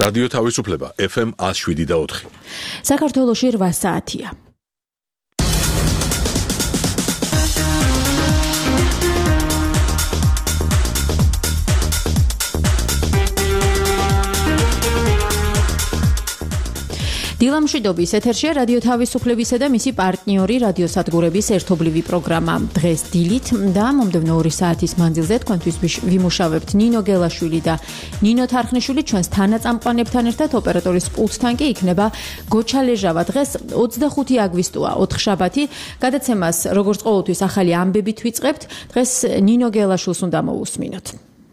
რადიო თავისუფლება FM 107.4. საქართველოში 8 საათია. დილამშვიდობის ეთერშია რადიო თავისუფლებისა და მისი პარტნიორი რადიოსადგურების ერთობლივი პროგრამა დღეს დილით და მომდევნო 2 საათის მანძილზე თქვენთვის ვიმუშავებთ ნინო გელაშვილი და ნინო თარხნიშვილი ჩვენს თანაწამყვანებთან ერთად ოპერატორის პულტთან კი იქნება გოჩა ლეჟავა. დღეს 25 აგვისტოა, 4 შაბათი. გადაცემას როგორც ყოველთვის ახალი ამბებით ვიწყებთ. დღეს ნინო გელაშვილს უნდა მოусმინოთ.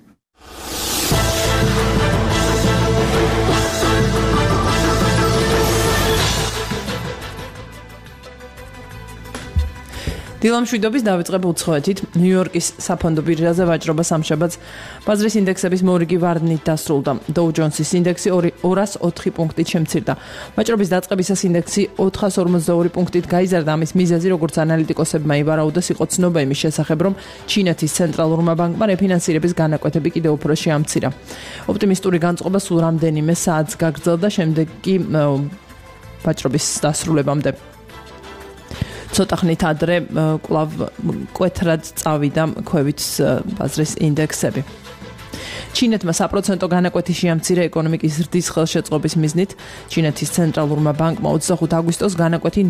დილამშვიდობის დავიწყებ უცხოეთით. ნიუ-იორკის საფონდო ბირჟაზე ვაჭრობა სამშაბათს ბაზრის ინდექსების მორიგი ვარდნით დასრულდა. Dow Jones-ის ინდექსი 204 პუნქტით შემცირდა. ვაჭრობის დაწყებისას ინდექსი 442 პუნქტით გაიზარდა. ამის მიზეზი, როგორც ანალიტიკოსებმა ივარაუდეს, იყო ცნობა იმის შესახებ, რომ ჩინეთის ცენტრალურმა ბანკმა რეფინანსირების განაკვეთები კიდევ უფრო შეამცირა. ოპტიმისტური განწყობა სულ რამდენიმე საათს გაგრძელდა, შემდეგ კი ვაჭრობის დასრულებამდე ცოტა ხნით ადრე კვლავ კვეთრად წავიდა ქვევით ბაზრის ინდექსები. ჩინეთმა საპროცენტო განაკვეთი შეამცირა ეკონომიკის ზრდის ხელშეწყობის მიზნით. ჩინეთის ცენტრალურმა ბანკმა 25 აგვისტოს განაკვეთი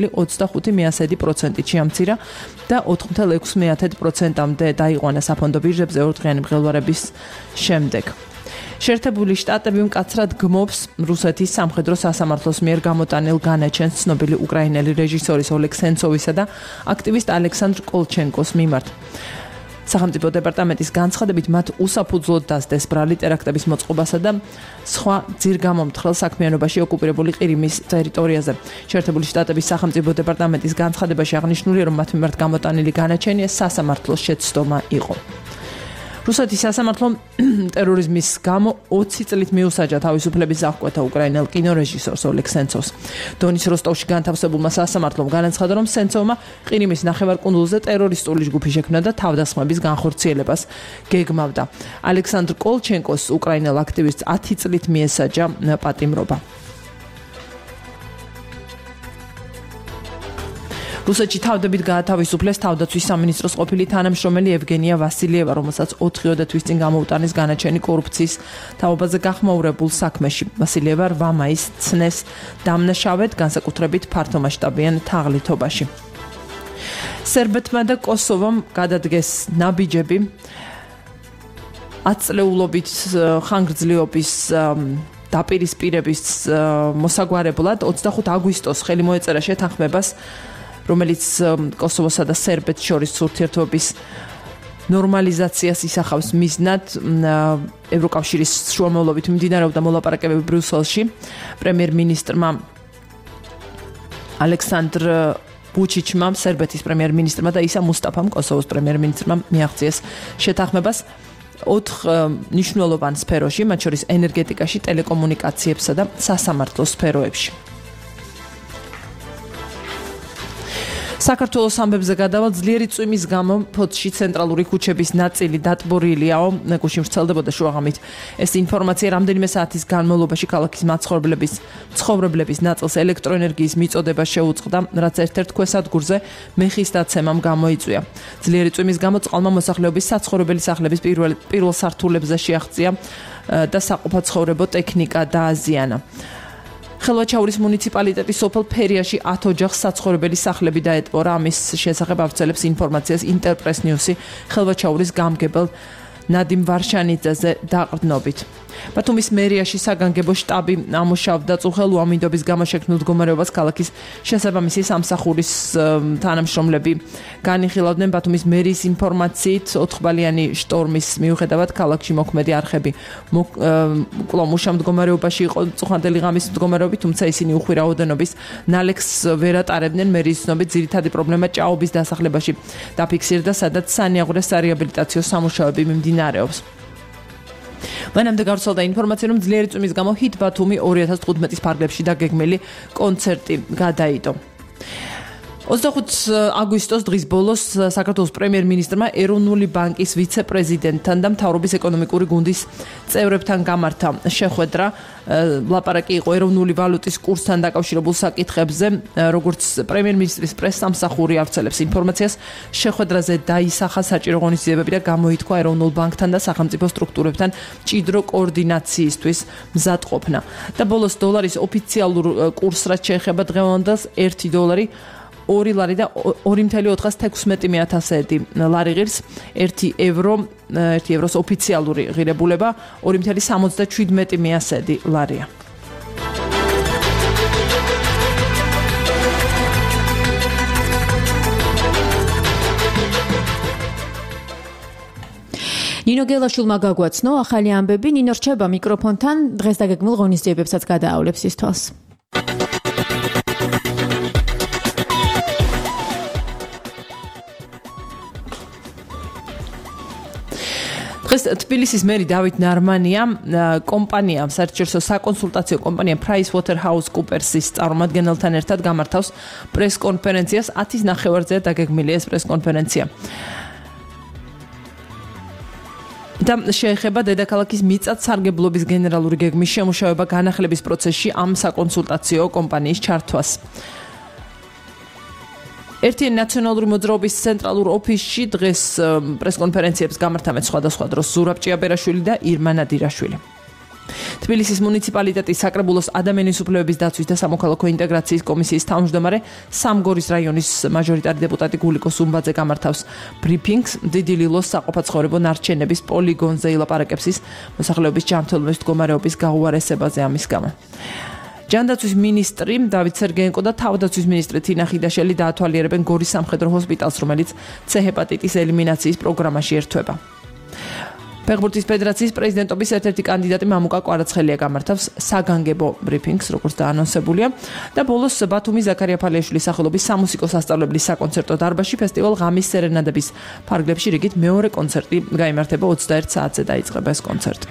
0.25% შეამცირა და 4.6%-მდე დაიყვანა საფონდო ბირჟებზე ორდღიანი მღელვარების შემდეგ. შეერთებული შტატები მკაცრად გმობს რუსეთის სამხედრო სასამართლოს მიერ გამოტანილ განაჩენს ცნობილი უკრაინელი რეჟისორის ოლეგ სენცოვისა და აქტივისტ ალექსანდრ კოლჩენკოს მიმართ. სახელმწიფო დეპარტამენტის განცხადებით მათ უსაფუძვლოდ დასდეს ბრალი ტერაქტების მოწყობასა და სხვა ძირგამომთხრელ საქმიანობაში ოკუპირებული ყირიმის ტერიტორიაზე. შეერთებული შტატების სახელმწიფო დეპარტამენტის განცხადებაში აღნიშნულია, რომ მათ მიმართ გამოტანილი განაჩენი სასამართლოს შეცდომა იყო. რუსეთის სასამართლომ ტერორიზმის გამო 20 წლით მიუსაჯა თავისუფლების აღკვეთა უკრაინელ კინორეჟისორს ოლეგ სენცოვს. დონის როსტოვში განთავსებულმა სასამართლომ განაცხადა, რომ სენცოვმა ყირიმის ნახევარკუნძულზე ტერორისტული ჯგუფი შექმნა და თავდასხმების განხორციელებას გეგმავდა. ალექსანდრ კოლჩენკოს უკრაინელ აქტივისტს 10 წლით მიესაჯა პატიმრობა. რუსეთში თავდებით გაათავისუფლეს თავდაცვის სამინისტროს ყოფილი თანამშრომელი ევგენია ვასილიევა, რომელსაც 4 თვის წინ გამოუტანეს განაჩენი კორუფციის თაობაზე გახმაურებულ საქმეში. ვასილიევა 8 მაისს ცნეს დამნაშავედ, განსაკუთრებით ფართომასშტაბიან თაღლითობაში. სერბეთმა და კოსოვომ გადადგეს ნაბიჯები 10 წლეულობით ხანგრძლივობის დაპირისპირების მოსაგვარებლად 25 აგვისტოს ხელი მოეწერა შეთანხმებას, რომელიც კოსოვოსა და სერბეთს შორის ურთიერთობის ნორმალიზაციას ისახავს მიზნად. ევროკავშირის შუამავლობით მიმდინარეობდა მოლაპარაკებები ბრიუსელში. პრემიერ-მინისტრმა ალექსანდრ ვუჩიჩმა, სერბეთის პრემიერ-მინისტრმა და ისა მუსტაფამ, კოსოვოს პრემიერ-მინისტრმა მიაღწიეს შეთანხმებას 4 მნიშვნელოვან სფეროში, მათ შორის ენერგეტიკაში, ტელეკომუნიკაციებსა და სასამართლო სფეროებში. საქართველოს ამბებზე გადავალ ძლიერი წვიმის გამო ფოთში ცენტრალური ქუჩების ნაწილი დატბორილიაო, გუშინ ვრცელდებოდა შუაღამით. ეს ინფორმაცია რამდენიმე საათის განმავლობაში ქალაქის მაცხოვრებლების ცხოვრებლების ნაწილს ელექტროენერგიის მიწოდება შეუწყდა, რაც ერთ-ერთ ქვესადგურზე მეხის დაცემამ გამოიწვია. ძლიერი წვიმის გამო წყალმა მოსახლეობის საცხოვრებელი სახლების პირველ სართულებზე შეაღწია და საყოფაცხოვრებო ტექნიკა დააზიანა. ხელვაჩაურის მუნიციპალიტეტის სოფელ ფერიაში 10 ოჯახს საცხოვრებელი სახლები დაეტბორა. ამის შესახებ ავრცელებს ინფორმაციას ინტერპრეს ნიუსი ხელვაჩაურის გამგებელ ნადიმ ვარშანიძეზე დაყრდნობით. ბათუმის მერიაში საგანგებო შტაბი ამუშავდა წუხელ უამინდობის გამო შექმნილ მდგომარეობას ქალაქის შესაბამისი სამსახურის თანამშრომლები განიხილავდნენ. ბათუმის მერიის ინფორმაციით 4-ბალიანი შტორმის მიუხედავად ქალაქში მოქმედი არხები კვლავ მუშა მდგომარეობაში იყო წუხანდელი ღამის მდგომარეობით, თუმცა ისინი უხვი რაოდენობის ნალექს ვერ ატარებდნენ. მერიის ცნობით ძირითადი პრობლემა ჭაობის დასახლებაში დაფიქსირდა, სადაც სანიაღვრე სარეაბილიტაციო სამუშაოები მიმდინარეობს. მანამდე გავრცელდა ინფორმაცია, რომ ძლიერი წვიმის გამო ჰიტ ბათუმი 2015-ის ფარგლებში დაგეგმილი კონცერტი გადაიდო. 25 აგვისტოს დღის ბოლოს საქართველოს პრემიერ-მინისტრმა ეროვნული ბანკის ვიცე-პრეზიდენტთან და მთავრობის ეკონომიკური გუნდის წევრებთან გამართა შეხვედრა. ლაპარაკი იყო ეროვნული ვალუტის კურსთან დაკავშირებულ საკითხებზე, როგორც პრემიერ-მინისტრის პრესსამსახური ავრცელებს ინფორმაციას, შეხვედრაზე დაისახა საჭირო ღონისძიებები და გამოითქვა ეროვნულ ბანკთან და სახელმწიფო სტრუქტურებთან მჭიდრო კოორდინაციისთვის მზადყოფნა. და ბოლოს დოლარის ოფიციალურ კურსს რაც შეეხება დღევანდელს $1 2 ლარი და 2.416 ლარი ღირს, 1 ევროს ოფიციალური ღირებულება 2.77 ლარია. ნინო გელაშვილმა გაგვაცნო ახალი ამბები. ნინო რჩება მიკროფონთან, დღეს დაგეგმილ ღონისძიებებსაც გადაავლებს ის თვალს. დღეს თბილისის მერი დავით ნარმანია კომპანია საერთაშორისო საკონსულტაციო კომპანია PricewaterhouseCoopers's წარმომადგენელთან ერთად გამართავს პრესკონფერენციას. 10-ის ნახევარზეა დაგეგმილი ეს პრესკონფერენცია. და შეეხება დედაქალაქის მიწათსარგებლობის გენერალური გეგმის შემუშავება განახლების პროცესში ამ საკონსულტაციო კომპანიის ჩართვას. ერთიანი ნაციონალური მოძრაობის ცენტრალურ ოფისში დღეს პრესკონფერენციებს გამართავენ სხვადასხვა დროს ზურაბ ჭიაბერაშვილი და ირმა ნადირაშვილი. თბილისის მუნიციპალიტეტის საკრებულოს ადამიანის უფლებების დაცვის და სამოქალაქო ინტეგრაციის კომისიის თავმჯდომარე სამგორის რაიონის მაჟორიტარი დეპუტატი გულიკო სუმბაძე გამართავს ბრიფინგს დიდი ლილოს საყოფაცხოვრებო ნარჩენების პოლიგონზე ილაპარაკებს ის მოსახლეობის ჯანმრთელობის მდგომარეობის გაუარესებაზე ამის გამო. ჯანდაცვის მინისტრი დავით სერგეენკო და თავდაცვის მინისტრი თინა ხიდაშელი დაათვალიერებენ გორის სამხედრო ჰოსპიტალს, რომელიც C ჰეპატიტის ელიმინაციის პროგრამაში ერთვება. ფეხბურთის ფედერაციის პრეზიდენტობის ერთ-ერთი კანდიდატი მამუკა კვარაცხელია გამართავს საგანგებო ბრიფინგს, როგორც დაანონსებულია და ბოლოს ბათუმის ზაქარია ფალიაშვილის სახელობის სამუსიკო სასწავლებლის საკონცერტო დარბაზში ფესტივალ ღამის სერენადების ფარგლებში რიგით მეორე კონცერტი გაიმართება 21 საათზე დაიწყება ეს კონცერტი.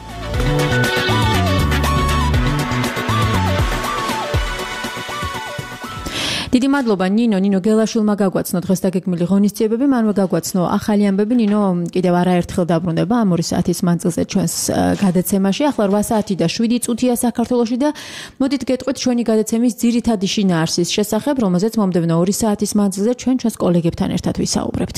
დიდი მადლობა ნინო გელაშვილმა გაგვაცნო დღეს დაგეგმილი ღონისძიებები, მანვე გაგვაცნო ახალი ამბები. ნინო კიდევ არაერთხელ დაბრუნდება ამ 2 საათის მანძილზე ჩვენს გადაცემაში. ახლა 8 საათი და 7 წუთია საქართველოში და მოდით გეტყვით ჩვენი გადაცემის ძირითადი შინაარსის შესახებ, რომელზეც მომდევნო 2 საათის მანძილზე ჩვენს კოლეგებთან ერთად ვისაუბრებთ.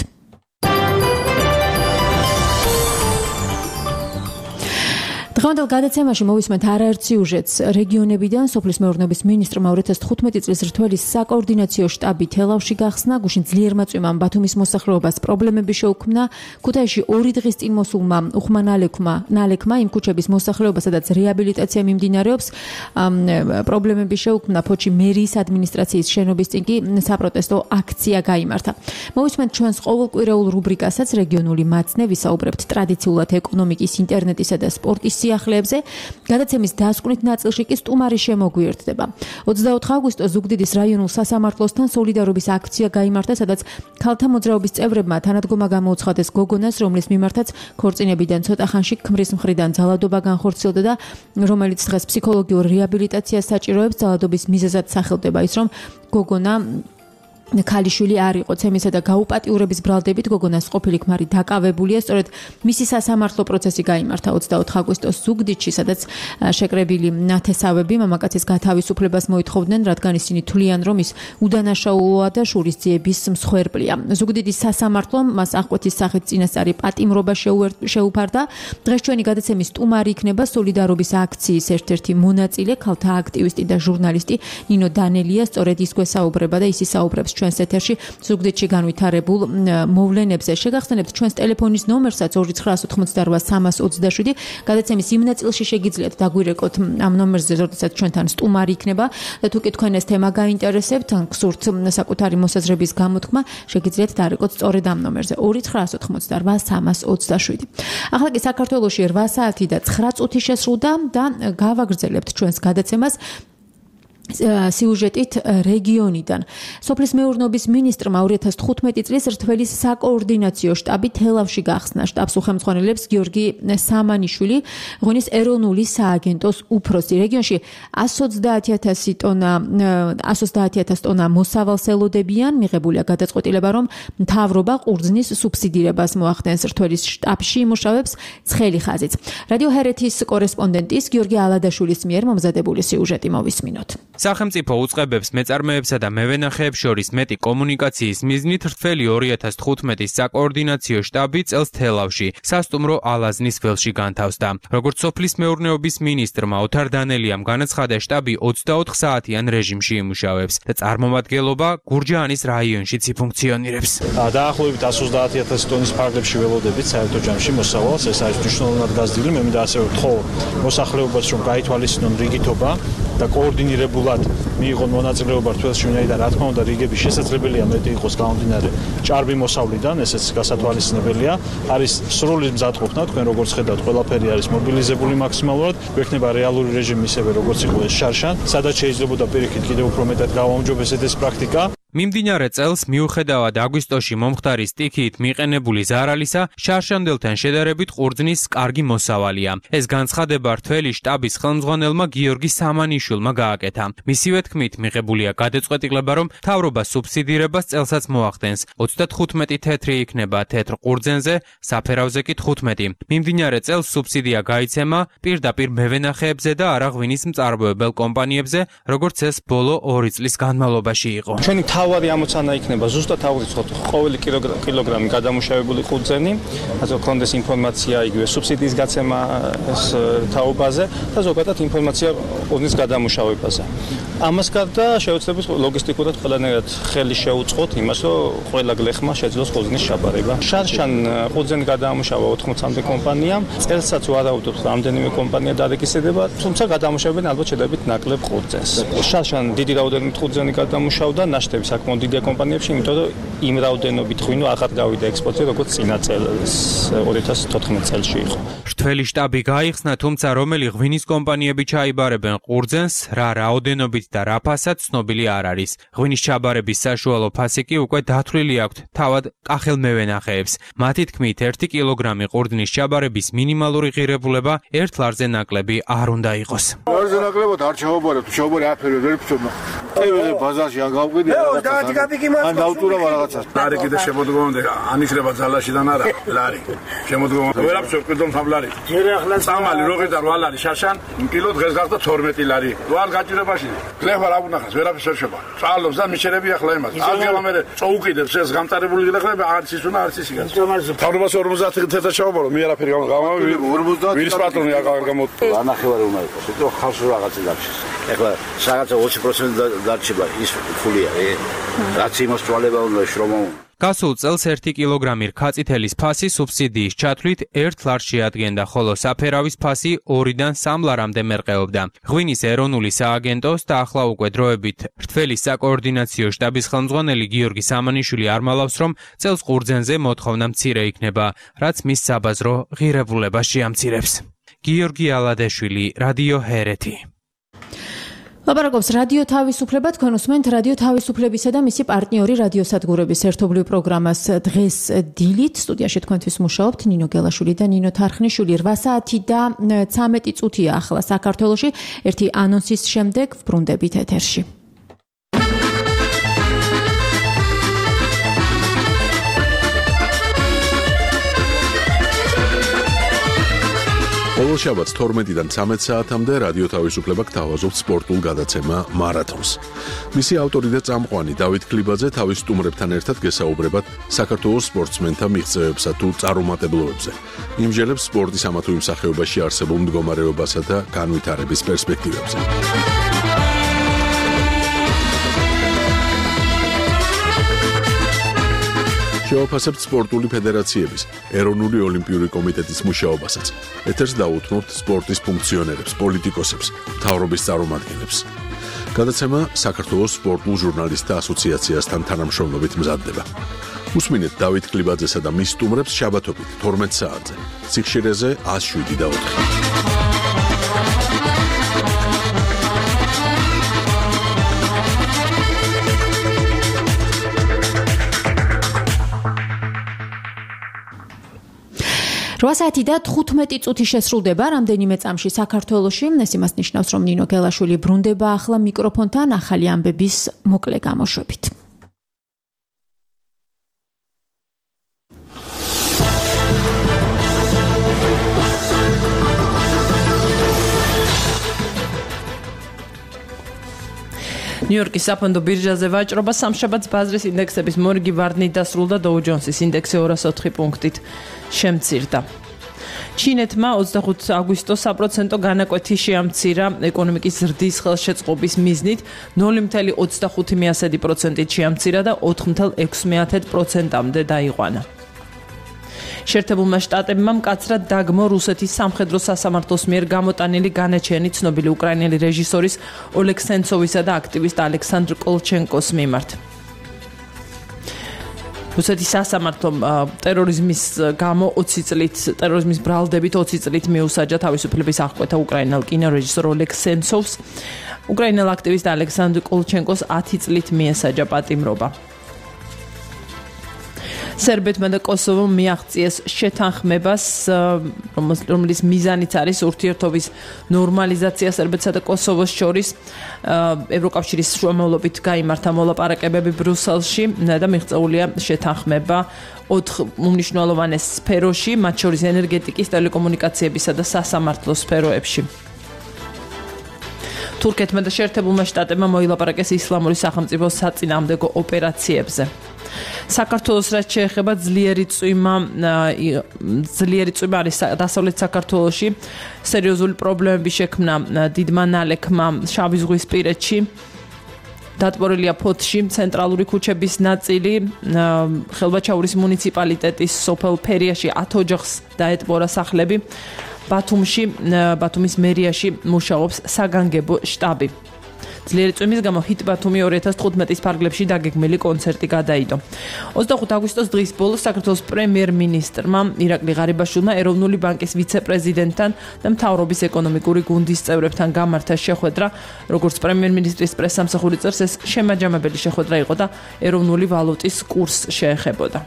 დღევანდელ გადაცემაში მოვისმენთ არაერთ სიუჟეტს რეგიონებიდან. სოფლის მეურნეობის მინისტრმა 2015 წლის რთველის საკოორდინაციო შტაბი თელავში გახსნა, გუშინ ძლიერმა წვიმამ ბათუმის მოსახლეობას პრობლემები შეუქმნა. ქუთაისში 2 დღის წინ მოსულმა უხმა ნალექმა იმ ქუჩების მოსახლეობას, სადაც რეაბილიტაცია მიმდინარეობს, პრობლემები შეუქმნა. ფოჩი მერიის ადმინისტრაციის შენობის წინ კი საპროტესტო აქცია გაიმართა. მოვისმენთ ჩვენს ყოველკვირეულ რუბრიკასაც რეგიონული მაცნე, ვისაუბრებთ ტრადიციულად ეკონომიკის, ინტერნეტისა და სპორტის სიახლეებზე. გადაცემის დასკვნით ნაწილში კი სტუმარი შემოგვიერთდება. 24 აგვისტოს ზუგდიდის რაიონულ სასამართლოსთან სოლიდარობის აქცია გაიმართა, სადაც ქალთა მოძრაობის წევრებმა თანადგომა გამოუცხადეს გოგონას, რომლის მიმართაც ქორწინებიდან ცოტა ხანში ქმრის მხრიდან ძალადობა განხორციელდა და რომელიც დღეს ფსიქოლოგიურ რეაბილიტაციას საჭიროებს. ძალადობის მიზეზად სახელდება ის, რომ გოგონა ქალიშვილი არ იყო ცემისა და გაუპატიურების ბრალდებით გოგონას ყოფილი ქმარი დაკავებულია. სწორედ მისი სასამართლო პროცესი გაიმართა 24 აგვისტოს ზუგდიდში, სადაც შეკრებილი ნათესავები მამაკაცის გათავისუფლებას მოითხოვდნენ, რადგან ისინი თვლიან, რომ ის უდანაშაულოა და შურისძიების მსხვერპლია. ზუგდიდის სასამართლომ მას აღკვეთის სახით წინასწარი პატიმრობა შეუფარდა. დღეს ჩვენი გადაცემის სტუმარი იქნება სოლიდარობის აქციის ერთ-ერთი მონაწილე, ქალთა აქტივისტი და ჟურნალისტი ნინო დანელია. სწორედ ის გვესაუბრება და ის ისაუბრებს ჩვენს ეთერში ზუგდიდში განვითარებულ მოვლენებზე. შეგახსენებთ ჩვენს ტელეფონის ნომერსაც 2988327. გადაცემის იმ ნაწილში შეგიძლიათ დაგვირეკოთ ამ ნომერზე, როდესაც ჩვენთან სტუმარი იქნება და თუ კი თქვენ ეს თემა გაინტერესებთ, ან გსურთ საკუთარი მოსაზრების გამოთქმა, შეგიძლიათ დარეკოთ სწორედ ამ ნომერზე 2988327. ახლა კი საქართველოში 8 საათი და 9 წუთი შესრულდა და გავაგრძელებთ ჩვენს გადაცემას სიუჟეტით რეგიონიდან. სოფლის მეურნეობის მინისტრმა 2015 წლის რთველის საკოორდინაციო შტაბი თელავში გახსნა. შტაბს უხელმძღვანელებს გიორგი სამანიშვილი, ღვინის ეროვნული სააგენტოს უფროსი. რეგიონში 130,000 ტონა მოსავალს ელოდებიან. მიღებულია გადაწყვეტილება, რომ მთავრობა ყურძნის სუბსიდირებას მოახდენს. რთველის შტაბში იმუშავებს ცხელი ხაზიც. რადიო ჰერეთის კორესპონდენტის გიორგი ალადაშვილის მიერ მომზადებული სიუჟეტი მოვისმინოთ. სახელმწიფო უწყებებს მეწარმეებსა და მევენახეებს შორის მეტი კომუნიკაციის მიზნით რთველი 2015 საკოორდინაციო შტაბი წელს თელავში, სასტუმრო ალაზნის ველში განთავსდა. როგორც სოფლის მეურნეობის მინისტრმა ოთარ დანელიამ განაცხადა, შტაბი 24 საათიან რეჟიმში იმუშავებს და წარმომადგენლობა გურჯაანის რაიონშიც იფუნქციონირებს. დაახლოებით 130,000 ტონის ფარგლებში ველოდებით საერთო ჯამში მოსავალს, ეს არის მნიშვნელოვნად გაზრდილი. მე მინდა ასევე ვთხოვ მოსახლეობას, რომ გაითვალისწინონ რიგითობა და კოორდინირებულად მიიღონ მონაწილეობა რთველში, ვინაიდან რა თქმა უნდა რიგები შესაძლებელია მეტი იყოს გამომდინარე ჭარბი მოსავლიდან, ესეც გასათვალისწინებელია. არის სრული მზადყოფნა, თქვენ როგორც ხედავთ, ყველაფერი არის მობილიზებული მაქსიმალურად, გვექნება რეალური რეჟიმი ისევე როგორც იყო ეს შარშან, სადაც შეიძლებოდა პირიქით კიდევ უფრო მეტად გავაუმჯობესეთ ეს პრაქტიკა. მიმდინარე წელს მიუხედავად აგვისტოში მომხდარი სტიქიით მიყენებული ზარალისა, შარშანდელთან შედარებით ყურძნის კარგი მოსავალია. ეს განცხადება რთველი შტაბის ხელმძღვანელმა გიორგი სამანიშვილმა გააკეთა. მისივე თქმით, მიღებულია გადაწყვეტილება, რომ მთავრობა სუბსიდირებას წელსაც მოახდენს. 35 თეთრი იქნება თეთრ ყურძენზე, საფერავზე კი 15. მიმდინარე წელს სუბსიდია გაიცემა პირდაპირ მევენახეებზე და არა ღვინის მწარმოებელ კომპანიებზე, როგორც ეს ბოლო 2 წლის განმავლობაში იყო. თავარი ამოცანა იქნება ზუსტად ავუწყოთ ყოველი კილოგრამი გადამუშავებული ყურძენი, ასე გქონდეს ინფორმაცია იგივე სუბსიდიის გაცემა ეს თაობაზე და ზოგადად ინფორმაცია ყურძნის გადამუშავებაზე. ამას გარდა შეუძლებს ლოგისტიკურად ყველანაირად ხელი შეუწყოთ იმას, რომ ყველა გლეხმა შეძლოს ყურძნის ჩაბარება. შარშან ყურძენი გადაამუშავა 80-მდე კომპანიამ, წელსაც ვარაუდობთ რამდენიმე კომპანია დარეგისტრირდება, თუმცა გადაამუშავებენ ალბათ შედარებით ნაკლებ ყურძენს. შარშან დიდი რაოდენობით ყურძენი გადაამუშავდა, ნაშთები საკმაოდ დიდია კომპანიებში, იმიტომ რომ იმ რაოდენობით ღვინო აღარ გავიდა ექსპორტზე, როგორც წინა წელს 2014 წელში იყო. რთველი შტაბი გაიხსნა, თუმცა რომელი ღვინის კომპანიები ჩაიბარებენ ყურძენს, რა რაოდენობით და რა ფასად ცნობილი არ არის. ღვინის ჩაბარების საშუალო ფასი კი უკვე დათვლილი აქვთ თავად კახელ მევენახეებს. მათი თქმით, 1 კილოგრამი ყურძნის ჩაბარების მინიმალური ღირებულება 1 ლარზე ნაკლები არ უნდა იყოს. ლარზე ნაკლებად არ ჩავაბარებ, ჩავაბარე აფერი ვერ ვწოდნა. ევე ბაზარში ან გავყიდე ან დავტურავ რაღაცას. ლარი კიდე შემოდგომამდე ანიშრება ძალაშიდან არა, ლარი. შემოდგომამდე ვერაფერს ვკვირდო მფაბლარი. სამალი როგედა 8 ლარი შარშან, კილო დღეს გახდა 12 ლარი. ვარ გაჭირებაში. გლეხა რა უნახას, ვერაფერს ვერ შევა. წალობს და მიჩერები ახლა იმას. აღება მე წოუკიდებს ეს გამტარებული გლეხები, არც ის უნდა არც ისი გას. თავრობას 50 თეთრ ჩავაბარო, მე არაფერი გამავი 50 ვირის პატრონი აღარ გამო. ანახევარი უნდა იყოს. ეტო ხალხს რაღაცა დარჩეს. ეხლა რაღაცა 20% დარჩება ის ფულია. რაც იმას წვალება უნდა შრომა. გასულ წელს 1 კილოგრამი რქაწითელის ფასი სუბსიდიის ჩათვლით 1 ლარს შეადგენდა, ხოლო საფერავის ფასი 2-დან 3 ლარამდე მერყეობდა. ღვინის ეროვნული სააგენტოს და ახლა უკვე დროებით რთველის საკოორდინაციო შტაბის ხელმძღვანელი გიორგი სამანიშვილი არმალავს, რომ წელს ყურძენზე მოთხოვნა მცირე იქნება, რაც მის საბაზრო ღირებულებას შეამცირებს. გიორგი ალადაშვილი, რადიო ჰერეთი. ლაპარაკობს რადიო თავისუფლება, თქვენ უსმენთ რადიო თავისუფლებისა და მისი პარტნიორი რადიოსადგურების ერთობლივ პროგრამას დღეს დილით. სტუდიაში თქვენთვის მუშაობთ ნინო გელაშვილი და ნინო თარხნიშვილი. 8 საათი და 13 წუთია ახლა საქართველოში. ერთი ანონსის შემდეგ ვბრუნდებით ეთერში. ყოველ შაბათს 12-დან 13 საათამდე რადიო თავისუფლება გთავაზობთ სპორტულ გადაცემა მარათონს. მისი ავტორი და წამყვანი დავით ქლიბაძე თავის სტუმრებთან ერთად გესაუბრებათ საქართველოს სპორტსმენთა მიღწევებსა თუ წარუმატებლობებზე. იმჟელებს სპორტის ამა თუ იმ სახეობაში არსებულ მდგომარეობასა და განვითარების პერსპექტივებზე. შევაფასებთ სპორტული ფედერაციების, ეროვნული ოლიმპიური კომიტეტის მუშაობასაც. ეთერს დაუთმობთ სპორტის ფუნქციონერებს, პოლიტიკოსებს, მთავრობის წარმომადგენლებს. გადაცემა საქართველოს სპორტულ ჟურნალისტთა ასოციაციასთან თანამშრომლობით მზადდება. უსმინეთ დავით ქლიბაძესა და მის სტუმრებს შაბათობით 12 საათზე. სიხშირეზე 107.4. 8 საათი და 15 წუთი შესრულდება რამდენიმე წამში საქართველოში. ეს იმას ნიშნავს, რომ ნინო გელაშვილი ბრუნდება ახლა მიკროფონთან ახალი ამბების მოკლე გამოშვებით. ნიუ-იორკის საფონდო ბირჟაზე ვაჭრობა სამშაბათს ბაზრის ინდექსების მორიგი ვარდნით დასრულდა და Dow Jones-ის ინდექსი 204 პუნქტით შემცირდა. ჩინეთმა 25 აგვისტოს საპროცენტო განაკვეთი შეამცირა ეკონომიკის ზრდის ხელშეწყობის მიზნით 0.25%-ით შეამცირა და 4.6%-მდე დაიყვანა. შეერთებულმა შტატებმა მკაცრად დაგმო რუსეთის სამხედრო სასამართლოს მიერ გამოტანილი განაჩენი ცნობილი უკრაინელი რეჟისორის ოლეგ სენცოვისა და აქტივისტ ალექსანდრ კოლჩენკოს მიმართ. რუსეთის სასამართლომ ტერორიზმის გამო 20 წლით ტერორიზმის ბრალდებით 20 წლით მიუსაჯა თავისუფლების აღკვეთა უკრაინელ კინორეჟისორ ოლეგ სენცოვს. უკრაინელ აქტივისტ ალექსანდრ კოლჩენკოს 10 წლით მიესაჯა პატიმრობა. სერბეთმა და კოსოვომ მიაღწიეს შეთანხმებას, რომლის მიზანიც არის ურთიერთობის ნორმალიზაცია სერბეთსა და კოსოვოს შორის. ევროკავშირის შუამავლობით გაიმართა მოლაპარაკებები ბრიუსელში და მიღწეულია შეთანხმება 4 უმნიშვნელოვანეს სფეროში, მათ შორის ენერგეტიკის, ტელეკომუნიკაციებისა და სასამართლო სფეროებში. თურქეთმა და შეერთებულმა შტატებმა მოილაპარაკეს ისლამური სახელმწიფოს საწინააღმდეგო ოპერაციებზე. საქართველოს რაც შეეხება ძლიერი წვიმა არის დასავლეთ საქართველოში. სერიოზული პრობლემები შექმნა დიდმა ნალექმა შავი ზღვისპირეთში. დატბორილია ფოთში ცენტრალური ქუჩების ნაწილი. ხელვაჩაურის მუნიციპალიტეტის სოფელ ფერიაში 10 ოჯახს დაეტბორა სახლები. ბათუმის მერიაში მუშაობს საგანგებო შტაბი. ძლიერი წვიმის გამო ჰიტ ბათუმი 2015-ის ფარგლებში დაგეგმილი კონცერტი გადაიდო. 25 აგვისტოს დღის ბოლოს საქართველოს პრემიერ-მინისტრმა ირაკლი ღარიბაშვილმა ეროვნული ბანკის ვიცე-პრეზიდენტთან და მთავრობის ეკონომიკური გუნდის წევრებთან გამართა შეხვედრა. როგორც პრემიერ-მინისტრის პრესსამსახური წერს, ეს შემაჯამებელი შეხვედრა იყო და ეროვნული ვალუტის კურსს შეეხებოდა.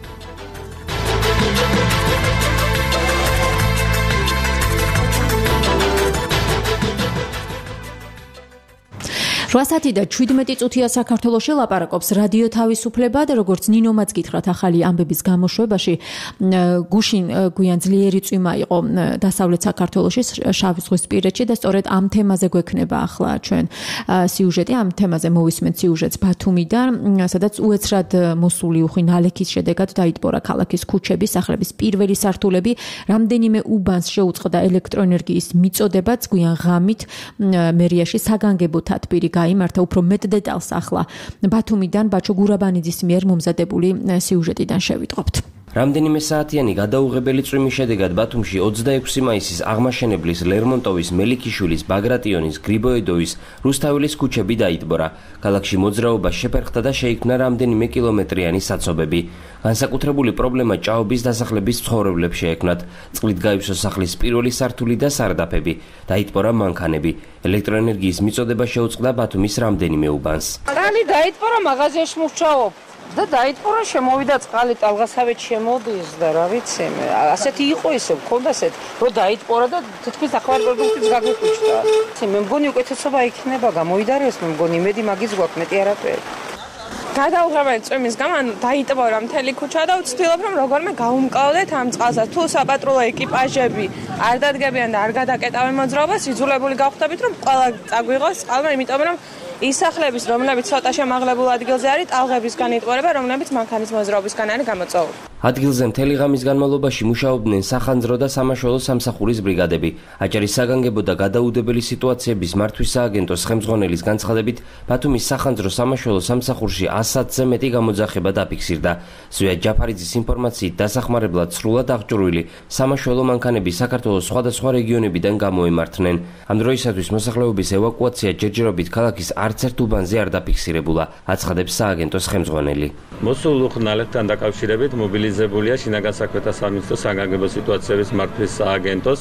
რვასათი და 17 წუთია საქართველოში ლაპარაკობს რადიო თავისუფლება და როგორც ნინომაც გითხრათ ახალი ამბების გამოშვებაში გუშინ გვიან ძლიერი წვიმა იყო დასავლეთ საქართველოში შავი ზღვისპირეთში და სწორედ ამ თემაზე გვექნება ახლა ჩვენ სიუჟეტი ამ თემაზე მოვისმენთ სიუჟეტს ბათუმიდან სადაც უეცრად მოსული უხვი ნალექის შედეგად დაიტბორა ქალაქის ქუჩები სახლების პირველი სართულები რამდენიმე უბანს შეუწყდა ელექტროენერგიის მიწოდებაც გვიან ღამით მერიაში საგანგებო თათბირი გაიმართა უფრო მეტ დეტალს ახლა ბათუმიდან ბაჩო გურაბანიძის მიერ მომზადებული სიუჟეტიდან შევიტყობთ. რამდენიმე საათიანი გადაუღებელი წვიმის შედეგად ბათუმში 26 მაისის აღმაშენებლის ლერმონტოვის, მელიქიშვილის, ბაგრატიონის, გრიბოედოვის, რუსთაველის ქუჩები დაიტბორა. ქალაქში მოძრაობა შეფერხდა და შეიქმნა რამდენიმე კილომეტრიანი საცობები. განსაკუთრებული პრობლემა ჭაობის დასახლების მცხოვრებლებს შეექმნათ. წყლით გაივსო სახლის პირველი სართული და სარდაფები. დაიტბორა მანქანები. ელექტროენერგიის მიწოდება შეუწყდა ბათუმის რამდენიმე უბანს. წყალი დაიტბორა მაღაზიაში მუშაობ. და დაიტბორა შემოვიდა წყალი ტალღასავით შემოდის და რა ვიცი ასეთი იყო ისე მქონდა ასეთ რომ დაიტბორა და თითქმის ახალ პროდუქტებს გაგვიხვიჩდა. მე მგონი უკეთესობა იქნება გამოიდარეს მე მგონი იმედი მაგის გვაქვს მეტი არაფერი. გადაუღებელი წვიმის გამო დაიტბორა მთელი ქუჩა და ვცდილობ რომ როგორმე გავუმკლავდეთ ამ წყალს. თუ საპატრულო ეკიპაჟები არ დადგებიან და არ გადაკეტავენ მოძრაობას იძულებული გავხდებით რომ ყველა წაგვიღოს წყალმა იმიტომ რომ ისახლების რომლებიც ცოტა შემაღლებულ ადგილზე არის ტალღებისგან იტბორება რომლებიც მანქანის მოძრაობისგან არის გამოწვეული. ადგილზე მთელი ღამის განმავლობაში მუშაობდნენ სახანძრო და სამაშველო სამსახურის ბრიგადები. აჭარის საგანგებო და გადაუდებელი სიტუაციების მართვის სააგენტოს ხელმძღვანელის განცხადებით, ბათუმის სახანძრო სამაშველო სამსახურში 100-ზე მეტი გამოძახება დაფიქსირდა. ზვია ჯაფარიძის ინფორმაციით, დასახმარებლად სრულად აღჭურვილი სამაშველო მანქანები საქართველოს სხვადასხვა რეგიონებიდან გამოემართნენ. ამ დროისათვის მოსახლეობის ევაკუაცია ჯერჯერობით ქალაქის არც ერთ უბანზე არ დაფიქსირებულა, აცხადებს სააგენტოს ხელმძღვანელი. მოსულ უხნალებთან დაკავშირებით მობილიზებულია შინაგან საქმეთა სამინისტროს საგანგებო სიტუაციების მართვის სააგენტოს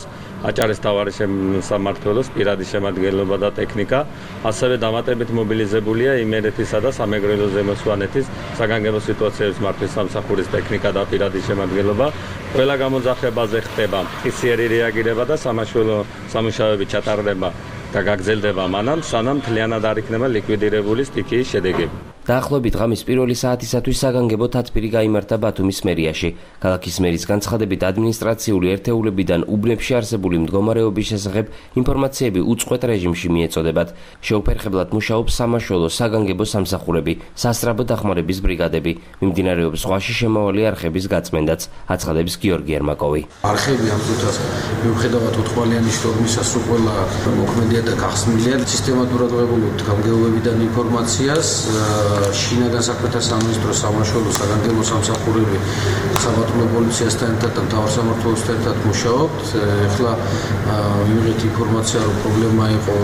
აჭარის მთავარი სამმართველოს პირადი შემადგენლობა და ტექნიკა, ასევე დამატებით მობილიზებულია იმერეთისა და სამეგრელო ზემო სვანეთის საგანგებო სიტუაციების მართვის სამსახურის ტექნიკა და პირადი შემადგენლობა. ყველა გამოძახებაზე ხდება ხისიერი რეაგირება და სამაშველო სამუშაოები ჩატარდება და გაგრძელდება მანამ, სანამ მთლიანად არ იქნება ლიკვიდირებული სტიქიის შედეგები. დაახლოებით ღამის პირველი საათისათვის საგანგებო თათბირი გაიმართა ბათუმის მერიაში. ქალაქის მერის განცხადებით ადმინისტრაციული ერთეულებიდან უბნებში არსებული მდგომარეობის შესახებ ინფორმაციები უწყვეტ რეჟიმში მიეწოდებათ. შეუფერხებლად მუშაობს სამაშველო საგანგებო სამსახურები, სასწრაფო დახმარების ბრიგადები. მიმდინარეობს ზღვაში შემავალი არხების გაწმენდაც, აცხადებს გიორგი ერმაკოვი. არხები ამ დროის მიუხედავად ოთხვალიანი შტორმისას ყველა მოქმედია და გახსნილია. სისტემატურად ვეღებულობთ გამგეობებიდან ინფორმაციას. შინაგან საქმეთა სამინისტროს სამაშველო საგანგებო სამსახურები საბატონო პოლიციასთან ერთად და მთავარ სამმართველოსთან ერთად მუშაობთ. ეხლა მივიღეთ ინფორმაცია, რომ პრობლემა იყო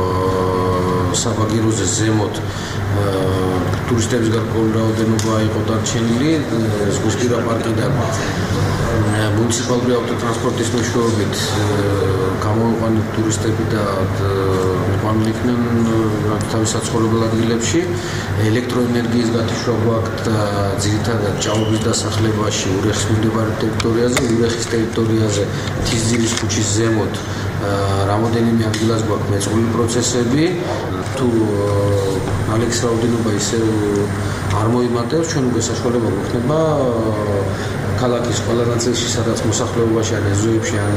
საბაგიროზე ზემოთ ტურისტების გარკვეული რაოდენობა იყო დარჩენილი ზღვისპირა პარკიდან მუნიციპალური ავტოტრანსპორტის მეშვეობით გამოიყვანეთ ტურისტები და მიყვანილ თავის საცხოვრებელ ადგილებში. ელექტროენერგიის გათიშვა გვაქვს და ძირითადად ჭაობის დასახლებაში ურეხის მიმდებარე ტერიტორიაზე, ურეხის ტერიტორიაზე თისძირის ქუჩის ზემოთ რამოდენიმე ადგილას გვაქვს მეწყრული პროცესები. თუ ალექს რაოდენობა ისე არ მოიმატებს, ჩვენ უკვე საშუალება გვექნება ქალაქის ყველა ნაწილში, სადაც მოსახლეობაში ან ეზოებში ან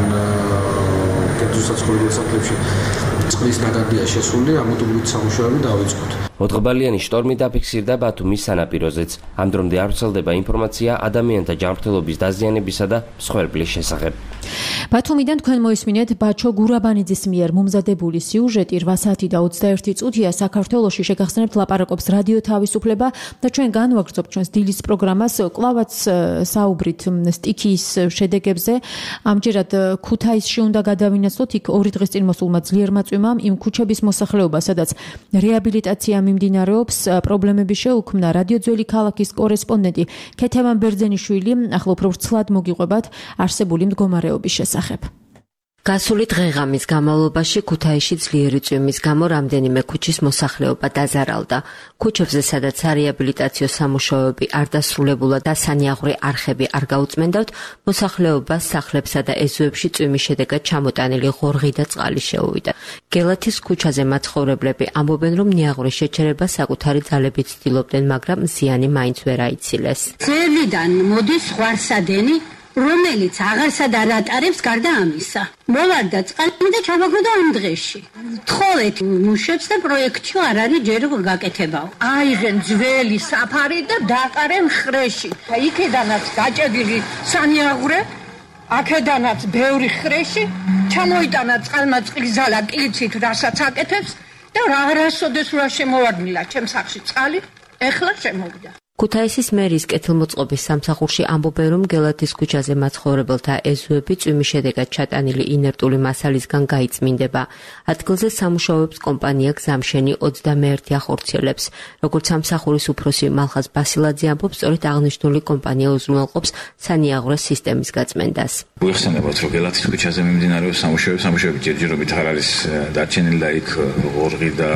კერძო საცხოვრებელ სახლებში წყლის ნაკადია შესული, ამოდუბლით სამუშაოები დავიწყოთ. ოთხბალიანი შტორმი დაფიქსირდა ბათუმის სანაპიროზეც. ამ დრომდე არ ვრცელდება ინფორმაცია ადამიანთა ჯანმრთელობის დაზიანებისა და მსხვერპლის შესახებ. ბათუმიდან თქვენ მოისმინეთ ბაჩო გურაბანიძის მიერ მომზადებული სიუჟეტი 8 საათი და 21 წუთია საქართველოში შეგახსენებთ ლაპარაკობს რადიო თავისუფლება და ჩვენ განვაგრძობთ ჩვენს დილის პროგრამას კვლავაც საუბრით სტიქიის შედეგებზე. ამჯერად ქუთაისში უნდა გადავინაცვლოთ იქ 2 დღის წინ მოსულმა ძლიერმა წვიმამ იმ ქუჩების მოსახლეობა, სადაც რეაბილიტაცია მიმდინარეობს. პრობლემები შეუქმნა რადიო ძველი ქალაქის კორესპონდენტი ქეთევან ბერძენიშვილი. ახლა უფრო ვრცლად მოგიყვებათ არსებული მდგომარეობის შესახებ. გასული დღეღამის განმავლობაში ქუთაისში ძლიერი წვიმის გამო რამდენიმე ქუჩის მოსახლეობა დაზარალდა. ქუჩებზე, სადაც რეაბილიტაციო სამუშაოები არ დასრულებულა და სანიაღვრე არხები არ გაუწმენდათ, მოსახლეობას სახლებსა და ეზოებში წვიმის შედეგად ჩამოტანილი ღორღი და წყალი შეუვიდა. გელათის ქუჩაზე მაცხოვრებლები ამბობენ, რომ ნიაღვრის შეჩერება საკუთარი ძალებით ცდილობდნენ, მაგრამ ზიანი მაინც ვერ აიცილეს. ძელიდან მოდის ხვარსადენი, რომელიც აღარსად არ ატარებს გარდა ამისა. მოვარდა წყალი და ჩამოგდო ამ დღეში. თხოვეთ მუშებს და პროექტში არ არის ჯერ გაკეთებაო. აიღენ ძველი საფარი და დაყარენ ხრეში. იქედანაც გაჭედილი სანიაღვრე, აქედანაც ბევრი ხრეში, ჩამოიტანა წყალმა წყლიზალა კილიცით რასაც აკეთებს და არასოდეს რა შემოვარდნილა ჩემს სახლში წყალი, ეხლა შემოვიდა. ქუთაისის მერის კეთილმოწყობის სამსახურში ამბობენ, რომ გელათის ქუჩაზე მაცხოვრებელთა ეზოები წვიმის შედეგად ჩატანილი ინერტული მასალისგან გაიწმინდება. ადგილზე სამუშაოებს კომპანია გზამშენი 21 ახორციელებს. როგორც სამსახურის უფროსი მალხაზ ბასილაძე ამბობს, სწორედ აღნიშნული კომპანია უზრუნველყოფს სანიაღვრეს სისტემის გაწმენდას. ვიხსენებათ, რომ გელათის ქუჩაზე მიმდინარეობს სამუშაოები ჯერჯერობით არ არის დარჩენილი და იქ ღორღი და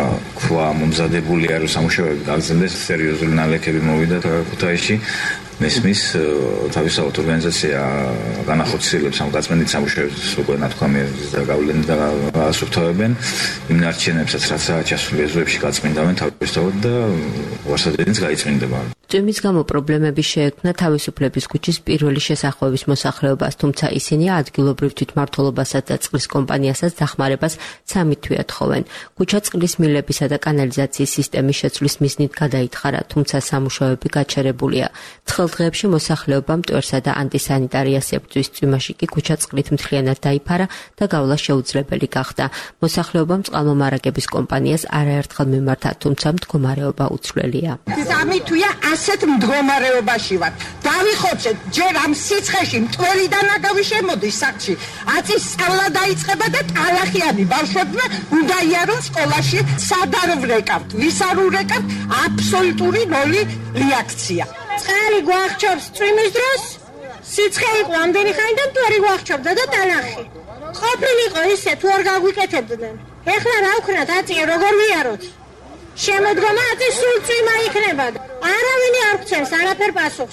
ქვა მომზადებულია, რომ სამუშაოები გაგრძელდეს სერიოზული ნალექი მოვიდა ქუთაისში. მესმის თავისავთ ორგანიზაცია განახორციელებს ამ გაწმენდით სამუშაოებს უკვე ნათქვამიერებს და გავლენის და ასუფთავებენ იმ ნარჩენებსაც, რაც ჩასული ეზოებში გაწმინდავენ თავისთავად და ვარსადენიც გაიწმინდება. წვიმის გამო პრობლემები შეექმნა თავისუფლების ქუჩის პირველი შესახვევის მოსახლეობას, თუმცა ისინი ადგილობრივ თვითმმართველობასაც და წყლის კომპანიასაც დახმარებას 3 თვე ათხოვენ. ქუჩა წყლის მილებისა და კანალიზაციის სისტემის შეცვლის მიზნით გადაითხარა, თუმცა სამუშაოები გაჩერებულია. დღეებში მოსახლეობა მტვერსა და ანტისანიტარიას ებრძვის, წვიმაში კი ქუჩა წყლით მთლიანად დაიფარა და გავლა შეუძლებელი გახდა. მოსახლეობამ წყალმომარაგების კომპანიას არაერთხელ მიმართა, თუმცა მდგომარეობა უცვლელია. სამითვია ასეთ მდგომარეობაში ვარ. დავიხოცეთ, ჯერ ამ სიცხეში მტვერიდან აგავი შემოდის სახლში. აწის სწავლა დაიწყება და ტალახიანი ბავშვებმა უნდა იარონ სკოლაში. სად არ ვრეკავთ, ვის არ ვრეკავთ, აბსოლუტური ნოლი რეაქცია. წყალი გვახჩობს წვიმის დროს, სიცხე იყო ამდენი ხანი და მტვერი გვახჩობდა და ტალახი. ყოფილიყო ისე თუ არ გაგვიკეთებდნენ. ეხლა რა ვქნათ, აწიე როგორ ვიაროთ? შემოდგომა აწი სულ წვიმა იქნება. არავინ არ გცემს არაფერ პასუხს.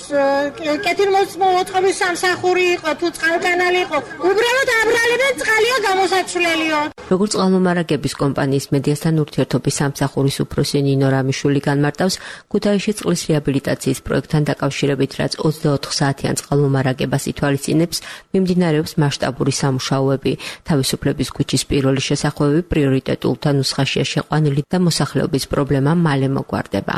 კეთილმოწყობის სამსახური იყო თუ წყალკანალი იყო. უბრალოდ აბრალებენ წყალია გამოსაცვლილიო. როგორც წყალმომარაგების კომპანიის მედიასთან ურთიერთობის სამსახურის უფროსი ნინო რამიშვილი განმარტავს, ქუთაისში წყლის რეაბილიტაციის პროექტთან დაკავშირებით, რაც 24 საათიან წყალმომარაგებას ითვალისწინებს, მიმდინარეობს მასშტაბური სამუშაოები. თავისუფლების ქუჩის პირველი შესახვევი პრიორიტეტულთა ნუსხაშია შეყვანილი და მოსახლეობის პრობლემა მალე მოგვარდება.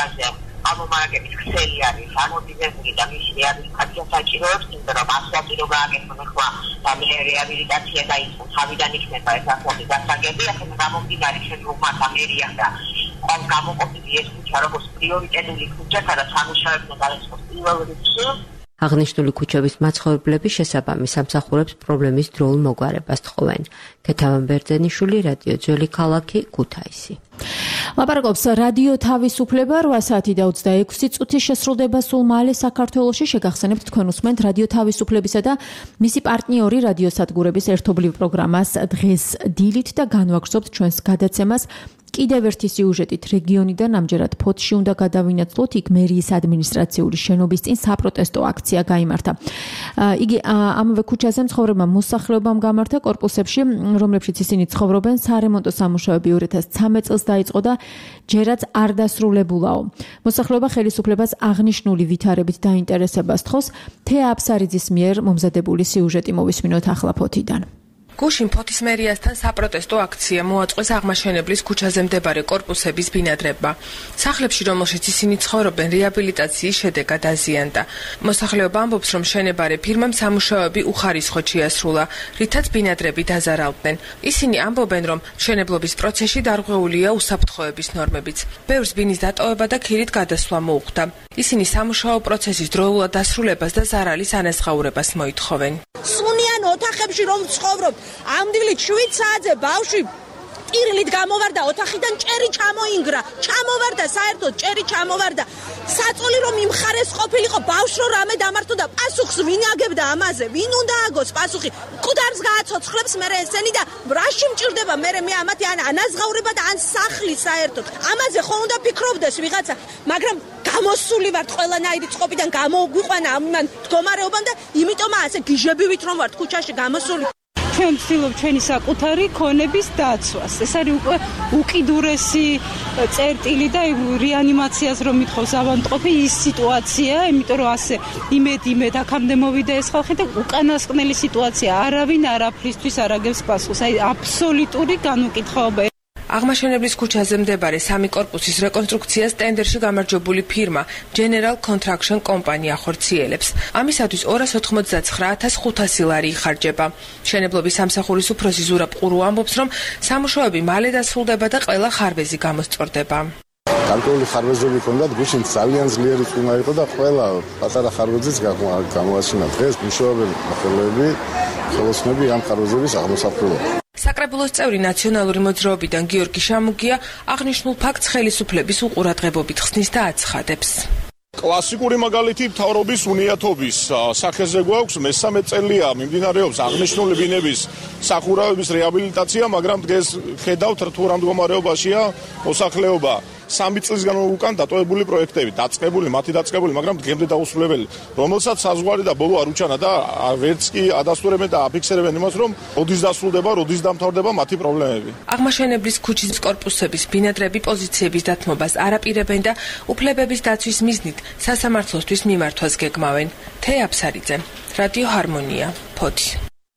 ამომარაგების ქსელი არის ამოდიზებული და მისი რეაბილიტაცია საჭიროებს, იმიტომ რომ ასაკირო გააკეთონ ახლა და მე რეაბილიტაცია დაიწყო თავიდან იქნება ეს ახალი დასაგები, ახლა გამომდინარე შეძულმათა მერია და ყოველ გამოყოფილი ეს ქუჩა როგორც პრიორიტეტული ქუჩა, სადაც სამუშაოები დაიწყოს პირველ რიგში. აღნიშნული ქუჩების მაცხოვრებლები შესაბამის სამსახურებს პრობლემის დროულ მოგვარებას თხოვენ. ქეთევან ბერძენიშვილი, რადიო ძველი ქალაქი, ქუთაისი. ლაპარაკობს რადიო თავისუფლება 8 საათი და 26 წუთი შესრულდება სულ მალე საქართველოში. შეგახსენებთ, თქვენ უსმენთ რადიო თავისუფლებისა და მისი პარტნიორი რადიოსადგურების ერთობლივ პროგრამას დღეს დილით და განვაგრძობთ ჩვენს გადაცემას. კიდევ ერთი სიუჟეტით რეგიონიდან ამჯერად ფოთში უნდა გადავინაცვლოთ, იქ მერიის ადმინისტრაციული შენობის წინ საპროტესტო აქცია გაიმართა. იგი ამავე ქუჩაზე მცხოვრებმა მოსახლეობამ გამართა კორპუსებში, რომლებშიც ისინი ცხოვრობენ. სარემონტო სამუშაოები 2013 წელს დაიწყო და ჯერაც არ დასრულებულაო. მოსახლეობა ხელისუფლებას აღნიშნული ვითარებით დაინტერესებას თხოვს. თეა აფსარიძის მიერ მომზადებული სიუჟეტი მოვისმინოთ ახლა ფოთიდან. გუშინ ფოთის მერიასთან საპროტესტო აქცია მოაწყვეს აღმაშენებლის ქუჩაზე მდებარე კორპუსების ბინადრებმა. სახლებში, რომელშიც ისინი ცხოვრობენ, რეაბილიტაციის შედეგად აზიანდა. მოსახლეობა ამბობს, რომ შენებარე ფირმამ სამუშაოები უხარისხოდ შეასრულა, რითაც ბინადრები დაზარავდნენ. ისინი ამბობენ, რომ მშენებლობის პროცესში დარღვეულია უსაფრთხოების ნორმებიც. ბევრს ბინის დატოვება და ქირით გადასვლა მოუხდა. ისინი სამუშაო პროცესის დროულად დასრულებას და ზარალის ანაზღაურებას მოითხოვენ. სუნიან ოთახებში რომ ცხოვრობ, ამდვილით 7 საათზე ბავშვი ტირილით გამოვარდა ოთახიდან, ჭერი ჩამოინგრა, ჩამოვარდა საერთოდ ჭერი ჩამოვარდა. საწოლი რომ იმხარეს ყოფილიყო, ბავშვს რომ რამე დამართო და პასუხს ვინ აგებდა ამაზე? ვინ უნდა აგოს პასუხი? მკვდარს გააცოცხლებს მე ესენი და რაში მჭირდება მე ამათი ან ანაზღაურება და ან სახლი საერთოდ. ამაზე ხო უნდა ფიქრობდეს ვიღაცა, მაგრამ გამოსული ვართ ყველანაირი წყობიდან, გამოგვიყვანა ამან მდგომარეობამ და იმიტომაა ასე გიჟებივით რომ ვართ ქუჩაში გამოსული. ჩვენ ვცდილობ ჩვენი საკუთარი ქონების დაცვას. ეს არის უკვე უკიდურესი წერტილი და რეანიმაციას რომ მithავს ავადმყოფი ის სიტუაცია, იმიტომ რომ ასე იმედ აქამდე მოვიდა ეს ხალხი და უკანასკნელი სიტუაცია, არავინ არაფრისთვის არ აგებს პასუხს. აი აბსოლუტური განუკითხაობა. აღმაშენებლის ქუჩაზე მდებარე 3 კორპუსის რეკონსტრუქციას ტენდერში გამარჯვებული ფირმა General Contraction კომპანია ხორციელებს. ამისათვის 299,500 ლარი იხარჯება. მშენებლობის სამსახურის უფროსი ზურაბ ყურო ამბობს, რომ სამუშაოები მალე დასრულდება და ყველა ხარვეზი გამოსწორდება. გარკვეული ხარვეზები ჰქონდათ, გუშინ ძალიან ძლიერი წვიმა იყო და ყველა პატარა ხარვეზიც გამოაჩინა. დღეს მუშაობენ ხელები, ხელოსნები ამ ხარვეზების აღმოსაფრთხებლად. საკრებულოს წევრი ნაციონალური მოძრაობიდან გიორგი შამუგია აღნიშნულ ფაქტს ხელისუფლების უყურადღებობით ხსნის და აცხადებს. კლასიკური მაგალითი მთავრობის უნიათობის სახეზე გვაქვს, მესამე წელია მიმდინარეობს აღნიშნული ბინების სახურავების რეაბილიტაცია, მაგრამ დღეს ხედავთ თუ რა მდგომარეობაშია მოსახლეობა. 3 წლის განმავლობაში დატოვებული პროექტები, მათი დაწყებული, მაგრამ დღემდე დაუსრულებელი, რომელსაც საზღვარი და ბოლო არ უჩანა და ვერც კი ადასტურებენ და აფიქსირებენ იმას, რომ როდის დასრულდება, როდის დამთავრდება მათი პრობლემები. აღმაშენებლის ქუჩის კორპუსების ბინადრები პოზიციების დათმობას არაპირებენ და უფლებების დაცვის მიზნით სასამართლოსთვის მიმართვას გეგმავენ. თეა აფსარიძე, რადიო ჰარმონია, ფოთი.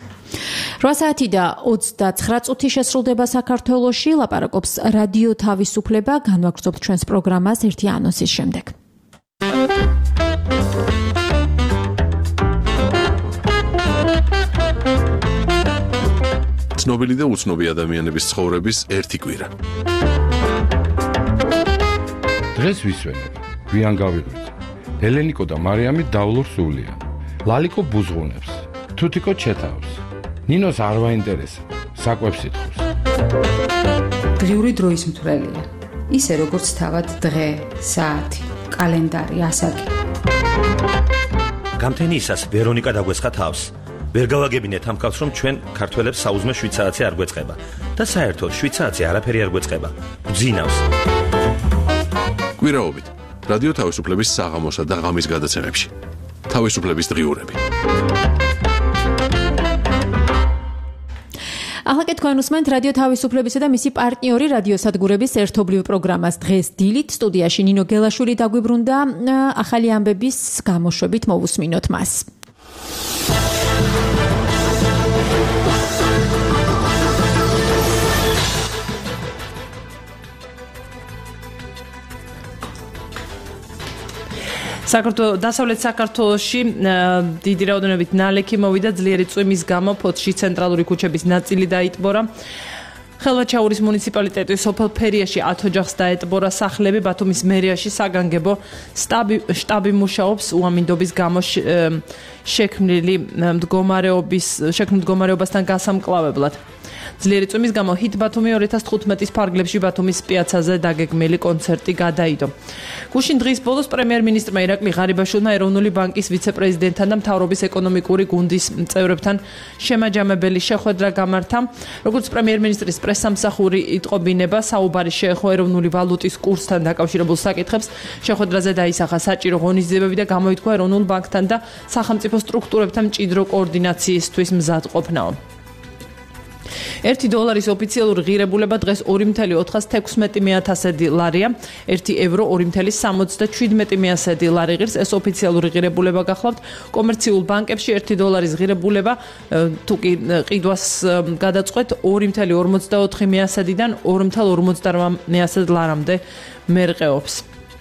8 საათი და 29 წუთი შესრულდება საქართველოში. ლაპარაკობს რადიო თავისუფლება. განვაგრძობთ ჩვენს პროგრამას ერთი ანონსის შემდეგ. ცნობილი და უცნობი ადამიანების ცხოვრების ერთი კვირა. დღეს ვისვენებ, გვიან გავიღვიძე. ელენიკო და მარიამი დავლურ სულიან. ლალიკო ბუზღუნებს, თუთიკო ჩეთავს. ნინოს არ ვაინტერესებს, საკვებს ითხოვს. დღიური დროის მთვრელია. ისე როგორც თავად დღე, საათი, კალენდარი, ასაკი. გამთენიისას ვერონიკა დაგვესხა თავს. ვერ გავაგებინეთ ამ კაცს, რომ ჩვენ ქართველებს საუზმე 7 საათი არ გვეწყება და საერთოდ 7 საათი არაფერი არ გვეწყება. გძინავს. კვირაობით რადიო თავისუფლების საღამოსა და ღამის გადაცემებში. თავისუფლების დღიურები. ახლა თქვენ უსმენთ რადიო თავისუფლებისა და მისი პარტნიორი რადიოსადგურების ერთობლივ პროგრამას დღეს დილით სტუდიაში ნინო გელაშვილი დაგვიბრუნდა ახალი ამბების გამოშვებით მოვუსმინოთ მას. დასავლეთ საქართველოში დიდი რაოდენობით ნალექი მოვიდა ძლიერი წვიმის გამო ფოთში ცენტრალური ქუჩების ნაწილი დაიტბორა. ხელვაჩაურის მუნიციპალიტეტის სოფელ ფერიაში 10 ოჯახს დაეტბორა სახლები. ბათუმის მერიაში საგანგებო შტაბი მუშაობს უამინდობის გამო შექმნილ მდგომარეობასთან გასამკლავებლად. ძლიერი წვიმის გამო ჰიტ ბათუმი 2015-ის ფარგლებში ბათუმის პიაცაზე დაგეგმილი კონცერტი გადაიდო. გუშინ დღის ბოლოს პრემიერ-მინისტრმა ირაკლი ღარიბაშვილმა ეროვნული ბანკის ვიცე-პრეზიდენტთან და მთავრობის ეკონომიკური გუნდის წევრებთან შემაჯამებელი შეხვედრა გამართა. როგორც პრემიერ-მინისტრის პრესსამსახური იტყობინება, საუბარი შეეხო ეროვნული ვალუტის კურსთან დაკავშირებულ საკითხებს. შეხვედრაზე დაისახა საჭირო ღონისძიებები და გამოითქვა ეროვნულ ბანკთან და სახელმწიფო სტრუქტურებთან მჭიდრო კოორდინაციისთვის მზადყოფნაო. $1 ოფიციალური ღირებულება დღეს 2.416 ლარია, €1 2.77 ლარი ღირს. ეს ოფიციალური ღირებულება გახლავთ. კომერციულ ბანკებში $1 ღირებულება თუ კი ყიდვას გადაწყვეტ 2.44-დან 2.58 ლარამდე მერყეობს.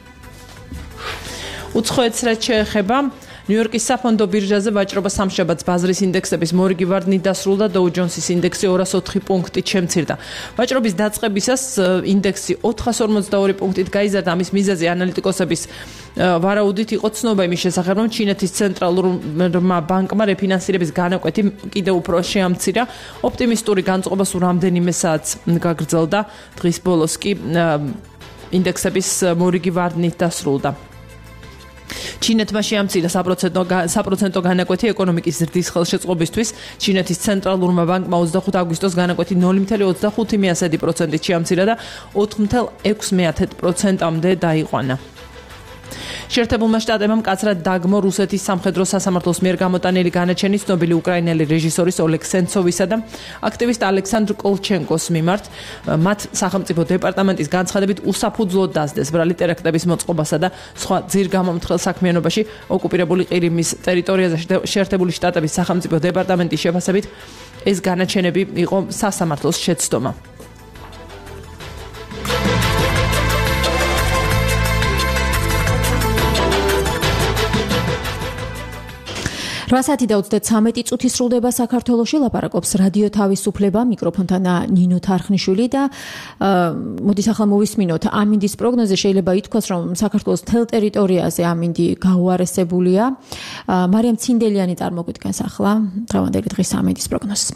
უცხოეთს რაც შეეხება ნიუ-იორკის საფონდო ბირჟაზე ვაჭრობა სამშაბათს ბაზრის ინდექსების მორიგი ვარდნით დასრულდა. დოუ ჯონსის ინდექსი 204 პუნქტით შემცირდა. ვაჭრობის დაწყებისას ინდექსი 442 პუნქტით გაიზარდა. ამის მიზეზი ანალიტიკოსების ვარაუდით იყო ცნობა იმის შესახებ, რომ ჩინეთის ცენტრალურმა ბანკმა რეფინანსირების განაკვეთი კიდევ უფრო შეამცირა. ოპტიმისტური განწყობა სულ რამდენიმე საათს გაგრძელდა. დღის ბოლოს კი ინდექსების მორიგი ვარდნით დასრულდა. ჩინეთმა შეამცირა საპროცენტო განაკვეთი ეკონომიკის ზრდის ხელშეწყობისთვის. ჩინეთის ცენტრალურმა ბანკმა 25 აგვისტოს განაკვეთი 0.25%-ით შეამცირა და 4.6%-ამდე დაიყვანა. შეერთებულმა შტატებმა მკაცრად დაგმო რუსეთის სამხედრო სასამართლოს მიერ გამოტანილი განაჩენი ცნობილი უკრაინელი რეჟისორის ოლეგ სენცოვისა და აქტივისტ ალექსანდრ კოლჩენკოს მიმართ. მათ სახელმწიფო დეპარტამენტის განცხადებით უსაფუძვლოდ დასდეს ბრალი ტერაქტების მოწყობასა და სხვა ძირგამომთხელ საქმიანობაში ოკუპირებული ყირიმის ტერიტორიაზე. შეერთებული შტატების სახელმწიფო დეპარტამენტის შეფასებით ეს განაჩენები იყო სასამართლოს შეცდომა. რასათი და 33 წუთი სრულდება საქართველოში. ლაპარაკობს რადიო თავისუფლება, მიკროფონთან ნინო თარხნიშვილი და მოდით ახლა მოვისმინოთ ამინდის პროგნოზე. შეიძლება ითქვას, რომ საქართველოს მთელ ტერიტორიაზე ამინდი გაუარესებულია. მარიამ ცინდელიანი წარმოგვიდგენს ახლა დღევანდელი დღის ამინდის პროგნოზს.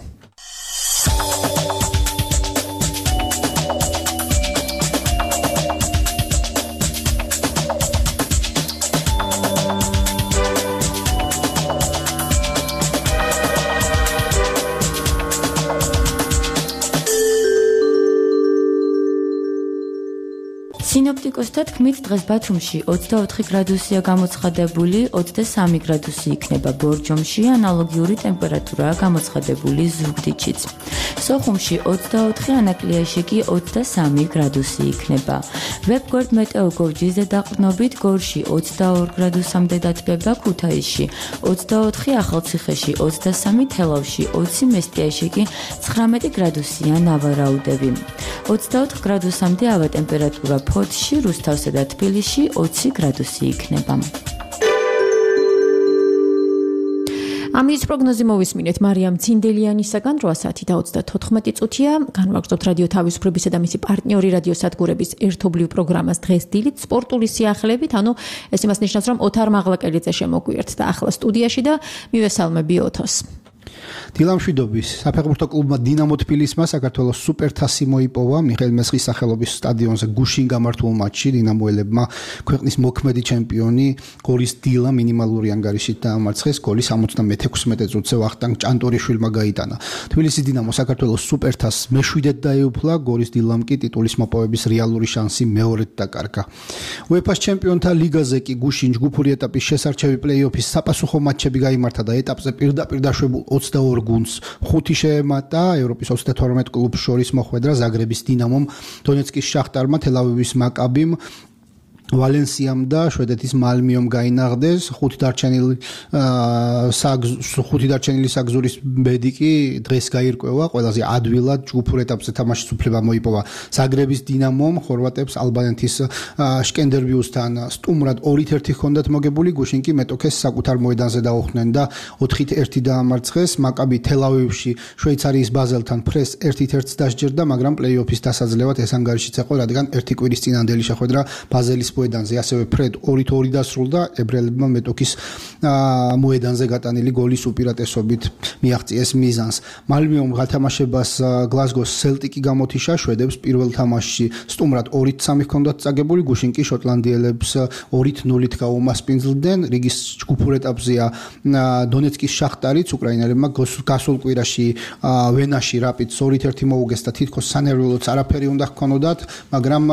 სინოპტიკოსთა თქმით, დღეს ბათუმში 24 გრადუსია გამოცხადებული, 23 გრადუსი იქნება ბორჯომში, ანალოგიური ტემპერატურაა გამოცხადებული ზუგდიდშიც. სოხუმში 24, ანაკლიაში კი 23 გრადუსი იქნება. ვებგვერდ მეტეოგორჯის დედაყრდნობით გორში 22 გრადუსამდე დათბება, ქუთაისში 24, ახალციხეში 23, თელავში 20, მესტიაში კი 19 გრადუსია ნავარაუდები. 24 გრადუსამდე ავა ტემპერატურა ფოთში, რუსთავსა და თბილისში 20 გრადუსი იქნება. ამის პროგნოზი მოვისმინეთ მარიამ ცინდელიანისაგან 8 საათი და 34 წუთია. განვაგრძობთ რადიო თავისუფლებისა და მისი პარტნიორი რადიოსადგურების ერთობლივ პროგრამას დღეს დილით სპორტული სიახლეებით, ანუ ეს იმას ნიშნავს, რომ ოთარ მაღლაკელიძე შემოგვიერთდა ახლა სტუდიაში და მივესალმები ოთოს. დილამშვიდობის საფეხბურთო კლუბმა დინამო თბილისმა საქართველოს სუპერთასი მოიპოვა მიხეილ მესხის სახელობის სტადიონზე გუშინ გამართულ მატჩში დინამოელებმა ქვეყნის მოქმედი ჩემპიონი გორის დილა მინიმალური ანგარიშით დაამარცხეს. გოლი 76 წუთზე ვახტანგ ჭანტურიშვილმა გაიტანა. თბილისის დინამო საქართველოს სუპერთასს მეშვიდედ დაეუფლა, გორის დილამ კი ტიტულის მოპოვების რეალური შანსი მეორედ დაკარგა. UEFA-ს ჩემპიონთა ლიგაზე კი გუშინ ჯგუფური ეტაპის შესარჩევი პლეი-ოფის საპასუხო მატჩები გაიმართა და ეტაპზე პირდაპირ დაშვებულ 22 გუნდს 5 შეემატა. ევროპის 32 კლუბს შორის მოხვედრა ზაგრების დინამომ, დონეცკის შახტარმა, თელ-ავივის მაკაბიმ, ვალენსიამ და შვედეთის მალმიომ გაინაღდეს. 5 დარჩენილი საგზურის ბედი კი დღეს გაირკვევა. ყველაზე ადვილად ჯგუფურ ეტაპზე თამაშის უფლება მოიპოვა ზაგრების დინამომ. ხორვატებს ალბანეთის შკენდერბიუსთან სტუმრად 2-1 ჰქონდათ მოგებული. გუშინ კი მეტოქეს საკუთარ მოედანზე დაუხდნენ და 4-1 დაამარცხეს. მაკაბი თელ-ავივში შვეიცარიის ბაზელთან ფრეს 1-1 დასჯერდა, მაგრამ პლეი-ოფის დასაძლევად ეს ანგარიშიც ეყო, რადგან ერთი კვირის წინანდელი შეხვედრა ბაზელის მოედანზე, ასევე ფრედ 2-2 დასრულდა. ებრაელებმა მეტოქის მოედანზე გატანილი გოლის უპირატესობით მიაღწიეს მიზანს. მალმიომ გათამაშებას გლაზგოს სელტიკი გამოთიშა. შვედებს პირველ თამაშში სტუმრად 2-3 ჰქონდათ წაგებული, გუშინ კი შოტლანდიელებს 2-0 გაუმასპინძლდნენ. რიგის ჯგუფურ ეტაპზეა დონეცკის შახტარიც, უკრაინელებმა გასულ კვირაში ვენაში რაპიდს 2-1 მოუგეს და თითქოს სანერვიულოც არაფერი უნდა ჰქონოდათ, მაგრამ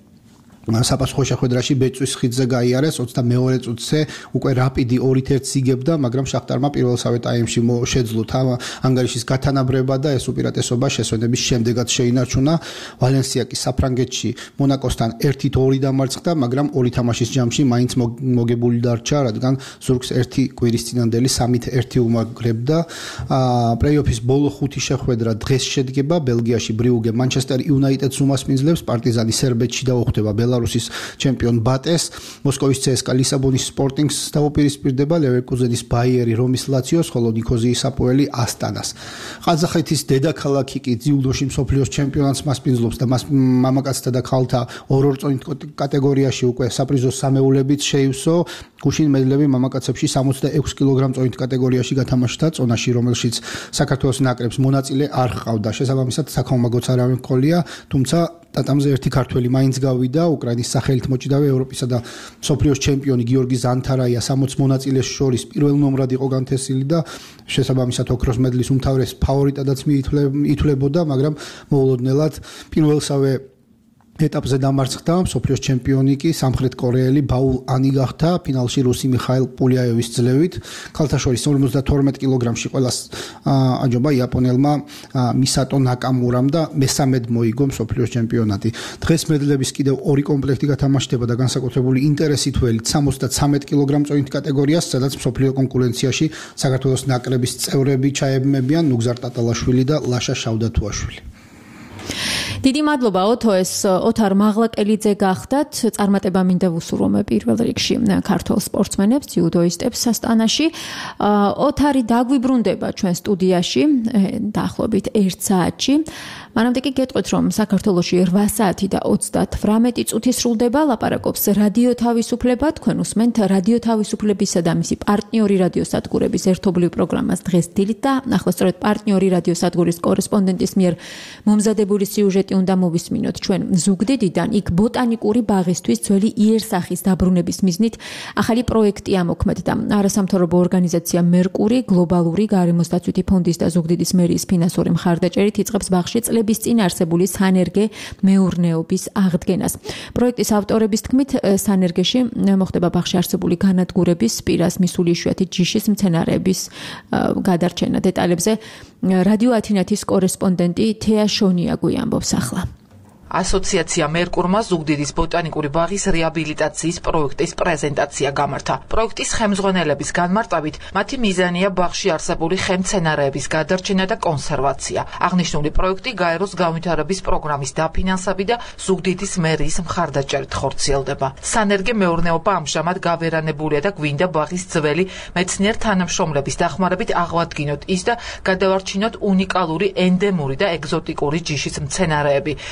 საპასუხო შეხვედრაში ბეწვის ხიდზე გაიარეს. 22 წუთზე უკვე რაპიდი 2-1 იგებდა, მაგრამ შახტარმა პირველსავე ტაიმში შეძლო ანგარიშის გათანაბრება და ეს უპირატესობა შესვენების შემდეგაც შეინარჩუნა. ვალენსია კი საფრანგეთში მონაკოსთან 1-2 დამარცხდა, მაგრამ ორი თამაშის ჯამში მაინც მოგებული დარჩა, რადგან ზურგს ერთი კვირის წინანდელი 3-1 უმაგრებდა. პლეი-ოფის ბოლო 5 შეხვედრა დღეს შედგება. ბელგიაში ბრიუგე მანჩესტერ იუნაიტედს უმასპინძლებს, პარტიზანი სერბეთში დაუხვდება ბელარუსის ჩემპიონ ბატეს, მოსკოვის CSKA ლისაბონის სპორტინგს დაუპირისპირდება, ლევერკუზენის ბაიერი რომის ლაციოს, ხოლო ნიქოზიის აპოელი ასტანას. ყაზახეთის დედაქალაქი კი ძიუდოში მსოფლიოს ჩემპიონატს მასპინძლობს და მამაკაცთა და ქალთა 2 წონით კატეგორიაში უკვე საპრიზო სამეულებიც შეივსო. გუშინ მედლები მამაკაცებში 66 კილოგრამ წონით კატეგორიაში გათამაშდა წონაში, რომელშიც საქართველოს ნაკრებს მონაწილე არ ჰყავდა. შესაბამისად, საქაუმაგოც არავინ მქონია, თუმცა ტატამზე ერთი ქართველი მაინც გავიდა. უკრაინის სახელით მოჭიდავე ევროპისა და მსოფლიოს ჩემპიონი გიორგი ზანთარაია 60 მონაწილეს შორის პირველ ნომრად იყო განთესილი და შესაბამისად ოქროს მედლის უმთავრეს ფავორიტადაც ითვლებოდა, მაგრამ მოულოდნელად პირველსავე ეტაპზე დამარცხდა. მსოფლიოს ჩემპიონი კი სამხრეთ კორეელი ბაულ ანი გახდა, ფინალში რუსი მიხაილ პულიაევის ძლევით. ქალთა შორის 52 კილოგრამში ყველას აჯობა იაპონელმა მისატო ნაკამურამ და მესამედ მოიგო მსოფლიოს ჩემპიონატი. დღეს მედლების კიდევ 2 კომპლექტი გათამაშდება და განსაკუთრებული ინტერესით ველით 73 კილოგრამ წონით კატეგორიას, სადაც მსოფლიო კონკურენციაში საქართველოს ნაკრების წევრები ჩაებმებიან ნუგზარ ტატალაშვილი და ლაშა შავდათუაშვილი. დიდი მადლობა ოთოს, ოთარ მაღლაკელიძე გახდათ. წარმატება მინდა ვუსურვო პირველ რიგში ქართველ სპორტსმენებს, ძიუდოისტებს ასტანაში. ოთარი დაგვიბრუნდება ჩვენ სტუდიაში დაახლოებით 1 საათში. მანამდე კი გეტყვით, რომ საქართველოში 8 საათი და 38 წუთი სრულდება. ლაპარაკობს რადიო თავისუფლება. თქვენ უსმენთ რადიო თავისუფლებისა და მისი პარტნიორი რადიოსადგურების ერთობლივ პროგრამას დღეს დილით და ახლა სწორედ პარტნიორი რადიოსადგურის კორესპონდენტის მიერ მომზადებული სიუჟეტი უნდა მოვისმინოთ ჩვენ ზუგდიდიდან. იქ ბოტანიკური ბაღისთვის ძველი იერსახის დაბრუნების მიზნით ახალი პროექტი ამოქმედდა. არასამთავრობო ორგანიზაცია მერკური გლობალური გარემოსდაცვითი ფონდის და ზუგდიდის მერიის ფინანსური მხარდაჭერით იწყებს ბაღში წლების წინ არსებული სანერგე მეურნეობის აღდგენას. პროექტის ავტორების თქმით, სანერგეში მოხდება ბაღში არსებული განადგურების, პირას მისული იშვიათი ჯიშის მცენარეების გადარჩენა. დეტალებზე რადიო ათინათის კორესპონდენტი თეა შონია გვიამბობს ახლა. ასოციაცია მერკურმა ზუგდიდის ბოტანიკური ბაღის რეაბილიტაციის პროექტის პრეზენტაცია გამართა. პროექტის ხელმძღვანელების განმარტებით, მათი მიზანია ბაღში არსებული ხემცენარეების გადარჩენა და კონსერვაცია. აღნიშნული პროექტი გაეროს განვითარების პროგრამის დაფინანსები და ზუგდიდის მერიის მხარდაჭერით ხორციელდება. სანერგე მეურნეობა ამჟამად გავერანებულია და გვინდა ბაღის ძველი მეცნიერ თანამშრომლების დახმარებით აღვადგინოთ ის და გადავარჩინოთ უნიკალური ენდემური და ეგზოტიკური ჯიშის მცენარეები. თქვა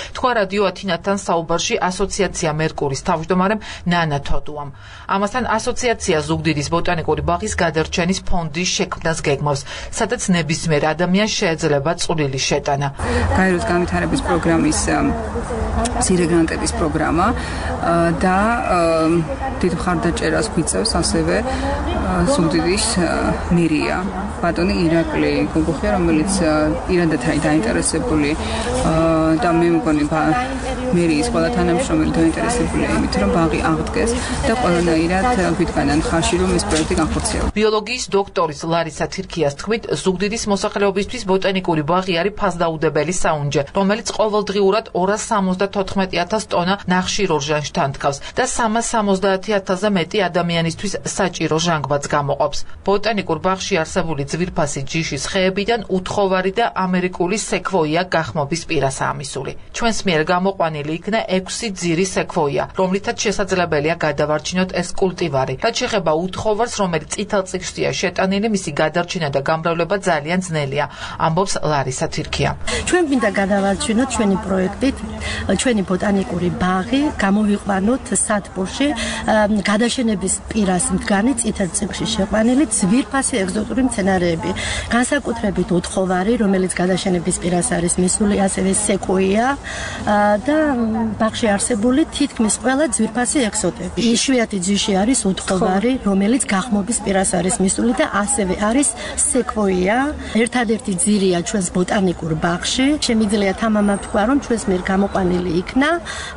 რადიო ათინათთან საუბარში ასოციაცია მერკურის თავმჯდომარემ ნანა თოდუამ. ამასთან ასოციაცია ზუგდიდის ბოტანიკური ბაღის გადარჩენის ფონდის შექმნას გეგმავს, სადაც ნებისმიერ ადამიანს შეეძლება წვლილი შეტანა. გაეროს განვითარების პროგრამის მცირე გრანტების პროგრამა და დიდ მხარდაჭერას გვიწევს ასევე ზუგდიდის მერია ბატონი ირაკლი გოგოხია, რომელიც პირადად არის დაინტერესებული და მე მგონი მერიის ყველა თანამშრომელი დაინტერესებულია იმით, რომ ბაღი აღდგეს და ყველანაირად გვიდგანან ხარში, რომ ეს პროექტი განხორციელდეს. ბიოლოგიის დოქტორის ლარისა თირქიას თქმით, ზუგდიდის მოსახლეობისთვის ბოტანიკური ბაღი არის ფასდაუდებელი საუნჯე, რომელიც ყოველდღიურად 274,000 ტონა ნახშირორჟანგს თანთქავს და 370,000-ზე მეტი ადამიანისთვის საჭირო ჟანგბადს გამოყოფს. ბოტანიკურ ბაღში არსებული ძვირფასი ჯიშის ხეებიდან უთხოვარი და ამერიკული სეკვოია გახმობის პირასაა მისული. ჩვენს მიერ გამოყვანილი იქნა 6 ძირი სეკვოია, რომლითაც შესაძლებელია გადავარჩინოთ ეს კულტივარი. რაც შეეხება უთხოვარს, რომელიც წითელ წიგნშია შეტანილი, მისი გადარჩენა და გამრავლება ძალიან ძნელია, ამბობს ლარისა თირქია. ჩვენ მინდა გადავარჩინოთ ჩვენი პროექტით, ჩვენი ბოტანიკური ბაღი, გამოვიყვანოთ სათბურში გადაშენების პირას მდგარი წითელ წიგნში შეყვანილი ძვირფასი ეგზოტური მცენარეები, განსაკუთრებით უთხოვარი, რომელიც გადაშენების პირას არის მისული, ასევე სეკვოია და ბაღში არსებული თითქმის ყველა ძვირფასი ეგზოტები. იშვიათი ჯიში არის უთხოვარი, რომელიც გახმობის პირას არის მისული და ასევე არის სეკვოია. ერთადერთი ძირია ჩვენს ბოტანიკურ ბაღში. შემიძლია თამამად თქვა, რომ ჩვენს მიერ გამოყვანილი იქნა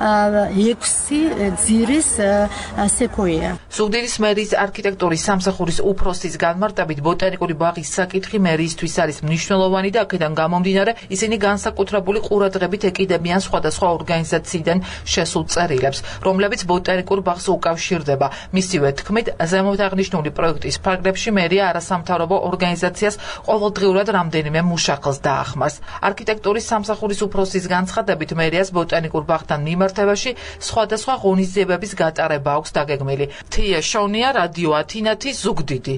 6 ძირის სეკვოია. ზუგდიდის მერიის არქიტექტურის სამსახურის უფროსის განმარტებით ბოტანიკური ბაღის საკითხი მერიისთვის არის მნიშვნელოვანი და აქედან გამომდინარე ისინი განსაკუთრებული ყურადღებით ეკიდებიან სხვადასხვა ორგანიზაციიდან შესულ წერილებს, რომლებიც ბოტანიკურ ბაღს უკავშირდება. მისივე თქმით, ზემოთ აღნიშნული პროექტის ფარგლებში მერია არასამთავრობო ორგანიზაციას ყოველდღიურად რამდენიმე მუშახელს დაახმარს. არქიტექტურის სამსახურის უფროსის განცხადებით, მერიას ბოტანიკურ ბაღთან მიმართებაში სხვადასხვა ღონისძიებების გატარება აქვს დაგეგმილი. თია შაუნია, რადიო ათინათი, ზუგდიდი.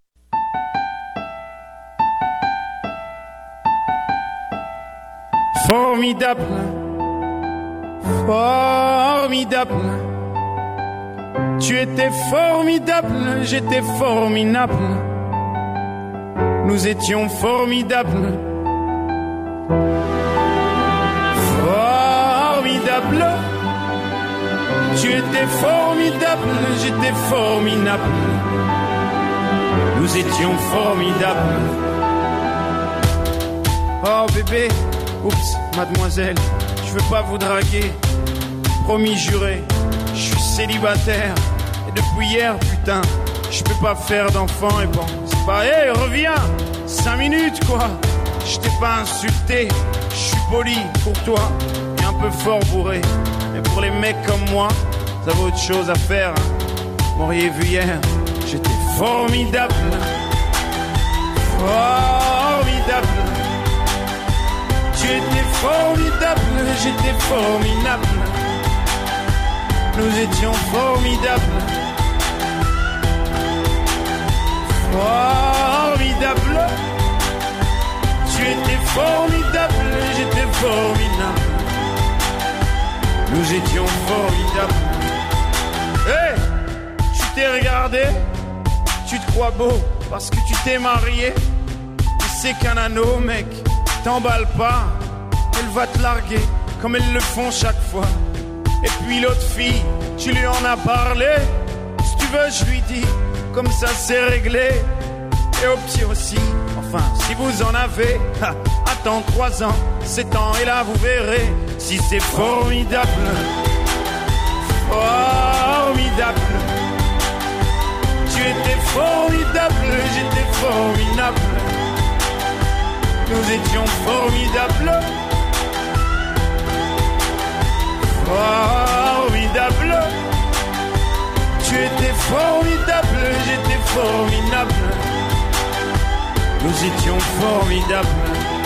Formidable, formidable. Tu étais formidable, j'étais formidable. Nous étions formidables. Formidable. Tu étais formidable, j'étais formidable. Nous étions formidables. Oh bébé, oups, mademoiselle, je veux pas vous draguer. Promis juré, je suis célibataire. Et depuis hier, putain, je peux pas faire d'enfant. Et bon, c'est pas, hé, reviens, 5 minutes quoi. Je t'ai pas insulté, je suis poli pour toi. Et un peu fort bourré. Mais pour les mecs comme moi, ça vaut autre chose à faire. Hein. M'auriez vu hier, j'étais formidable. Formidable. Tu étais formidable, j'étais formidable. Nous étions formidables. Formidable. Tu étais formidable, j'étais formidable. Nous étions formidables. Hé, tu t'es regardé, tu te crois beau parce que tu t'es marié. Et c'est qu'un anneau, mec, t'emballe pas, elle va te larguer comme elles le font chaque fois. Et puis l'autre fille, tu lui en as parlé. Si tu veux, je lui dis, comme ça c'est réglé. Et au petit aussi, enfin, si vous en avez, attends 3 ans, 7 ans, et là vous verrez si c'est formidable. Formidable. Tu étais formidable, j'étais formidable. Nous étions formidables. Formidable. Tu étais formidable, j'étais formidable. Nous étions formidables.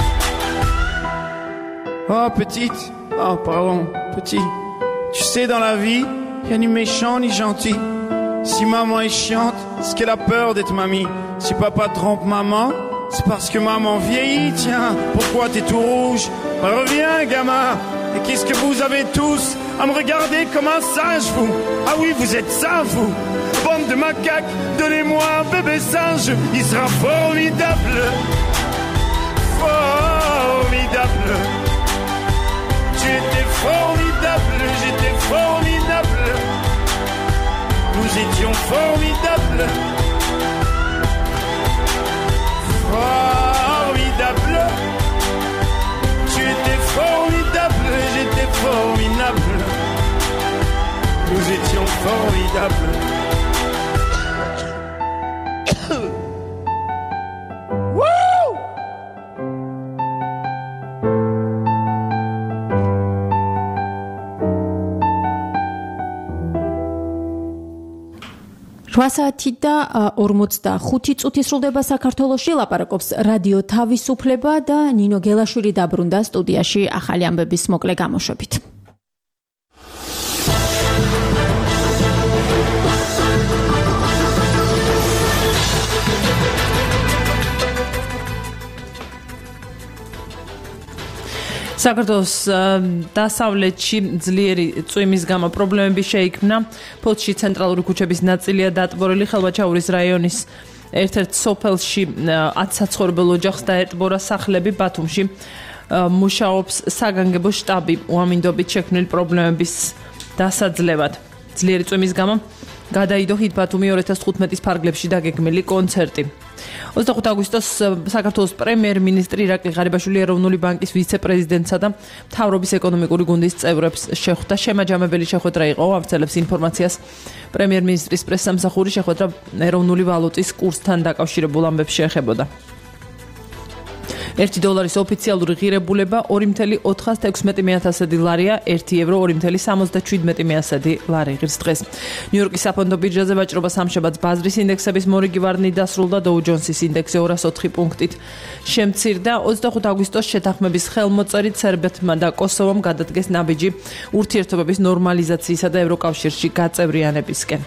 Oh petite, oh pardon, petit. Tu sais dans la vie, y a ni méchant ni gentil. Si maman est chiante, c'est qu'elle a peur d'être mamie. Si papa trompe maman, c'est parce que maman vieillit. Tiens, pourquoi t'es tout rouge? Reviens gamin, Et qu'est-ce que vous avez tous à me regarder comme un singe, vous? Ah oui, vous êtes ça, vous? Bande de macaques, donnez-moi un bébé singe, il sera formidable. Formidable. Tu étais formidable, j'étais formidable. Nous étions formidables. Formidable. Tu étais formidable, j'étais formidable. Nous étions formidables. საათი და 45 წუთი სრულდება საქართველოში. ლაპარაკობს რადიო თავისუფლება და ნინო გელაშვილი დაბრუნდა სტუდიაში ახალი ამბების მოკლე გამოშვებით. საქართველოს დასავლეთში ძლიერი წვიმის გამო პრობლემები შეიქმნა. ფოთში ცენტრალური ქუჩების ნაწილია დატბორილი. ხელვაჩაურის რაიონის ერთ-ერთ სოფელში 10 საცხოვრებელ ოჯახს დაეტბორა სახლები. ბათუმში მუშაობს საგანგებო შტაბი უამინდობით შექმნილი პრობლემების დასაძლევად. ძლიერი წვიმის გამო გადაიდო ჰიტ ბათუმი 2015-ის ფარგლებში დაგეგმილი კონცერტი. 25 აგვისტოს საქართველოს პრემიერ-მინისტრი ირაკლი ღარიბაშვილი ეროვნული ბანკის ვიცე-პრეზიდენტსა და მთავრობის ეკონომიკური გუნდის წევრებს შეხვდა. შემაჯამებელი შეხვედრა იყო, ავრცელებს ინფორმაციას პრემიერ-მინისტრის პრესსამსახური. შეხვედრა ეროვნული ვალუტის კურსთან დაკავშირებულ ამბებს შეეხებოდა. $1 ოფიციალური ღირებულება 2,416 ლარია, €1 2,77 ლარი ღირს დღეს. ნიუ-იორკის საფონდო ბირჟაზე ვაჭრობა სამშაბათს ბაზრის ინდექსების მორიგი ვარდნით დასრულდა. დოუ ჯონსის ინდექსი 204 პუნქტით შემცირდა. 25 აგვისტოს შეთანხმების ხელმოწერით სერბეთმა და კოსოვომ გადადგეს ნაბიჯი ურთიერთობების ნორმალიზაციისა და ევროკავშირში გაწევრიანებისკენ.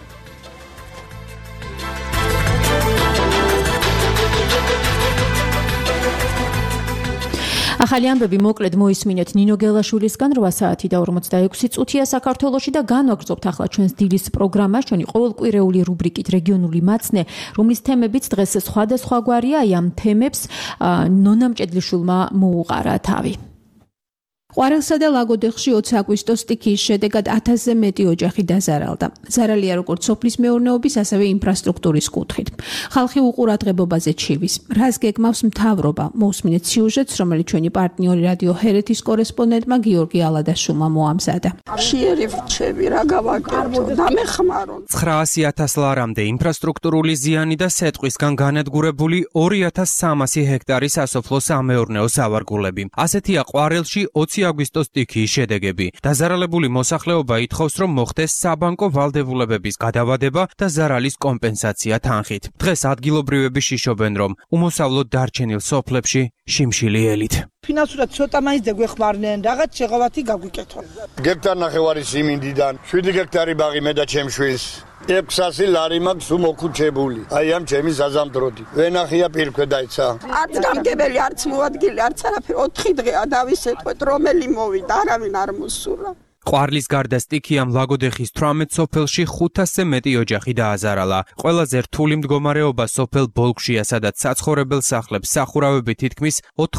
ახალი ამბები მოკლედ მოისმინეთ ნინო გელაშვილისგან. 8 საათი და 46 წუთია საქართველოში და განვაგრძობთ ახლა ჩვენს დილის პროგრამას ჩვენი ყოველკვირეული რუბრიკით რეგიონული მაცნე, რომლის თემებიც დღეს სხვადასხვაგვარია. აი ამ თემებს ნონა მჭედლიშვილმა მოუყარა თავი. ყვარელსა და ლაგოდეხში 20 აგვისტოს სტიქიის შედეგად 1000-ზე მეტი ოჯახი დაზარალდა. ზარალია როგორც სოფლის მეურნეობის, ასევე ინფრასტრუქტურის კუთხით. ხალხი უყურადღებობაზე ჩივის. რას გეგმავს მთავრობა? მოусმინეთ სიუჟეტს, რომელიც ჩვენი პარტნიორი რადიო ჰერეთის კორესპონდენტმა გიორგი ალადაშვილმა მოამზადა. כשיერი ვრჩები რა გავაკეთო, დამეხმარო. 900,000 ლარამდე ინფრასტრუქტურული ზიანი და სეტყვისგან განადგურებული 2300 ჰექტარი სასოფლო-სამეურნეო სავარგულები. ასეთია ყვარელში 20 აგვისტოს სტიქიის შედეგები. დაზარალებული მოსახლეობა ითხოვს, რომ მოხდეს საბანკო ვალდებულებების გადავადება და ზარალის კომპენსაცია თანხით. დღეს ადგილობრივები შიშობენ, რომ უმოსავლოდ დარჩენილ სოფლებში შიმშილი ელით. ფინანსურად ცოტა მაინც დაგვეხმარნენ, რაღაც შეღავათი გაგვიკეთონ. გექტარ ნახევარი სიმინდიდან 7 გექტარი ბაღი მე და ჩემ შვილს 600 ლარი მაქვს უმოქუჩებული. აი ამ ჩემი საზამდროდი. ვენახია პირქვედაიცა. არც გამგებელი, არც მოადგილი, არც არაფერი. 4 დღეა დავისეთყვეთ, რომელი მოვიდა, არავინ არ მოსურა. ყვარლის გარდა სტიქიამ ლაგოდეხის 18 სოფელში 500-ზე მეტი ოჯახი დააზარალა. ყველაზე რთული მდგომარეობა სოფელ ბოლგშია, სადაც საცხოვრებელ სახლებს სახურავები თითქმის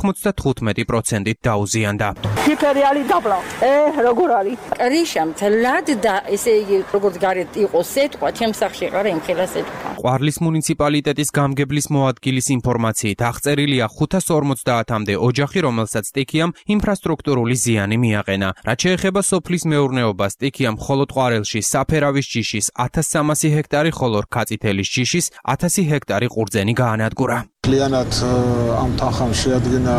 95%-ით დაუზიანდა. ფიფერიალი დაბლა. როგორ არის? რიშამ თლად და ესე იგი როგორც გარეთ იყო სეტყვა, ჩემს სახლში ყარა იმხელა სეტყვა. ყვარლის მუნიციპალიტეტის გამგებლის მოადგილის ინფორმაციით აღწერილია 550-მდე ოჯახი, რომელსაც სტიქიამ ინფრასტრუქტურული ზიანი მიაყენა. რაც შეეხება სოფლის მეურნეობას, სტიქიამ მხოლოდ ყვარელში საფერავის ჯიშის 1300 ჰექტარი, ხოლო რქაწითელის ჯიშის 1000 ჰექტარი ყურძენი გაანადგურა. Klienat am თანხამ შეადგენა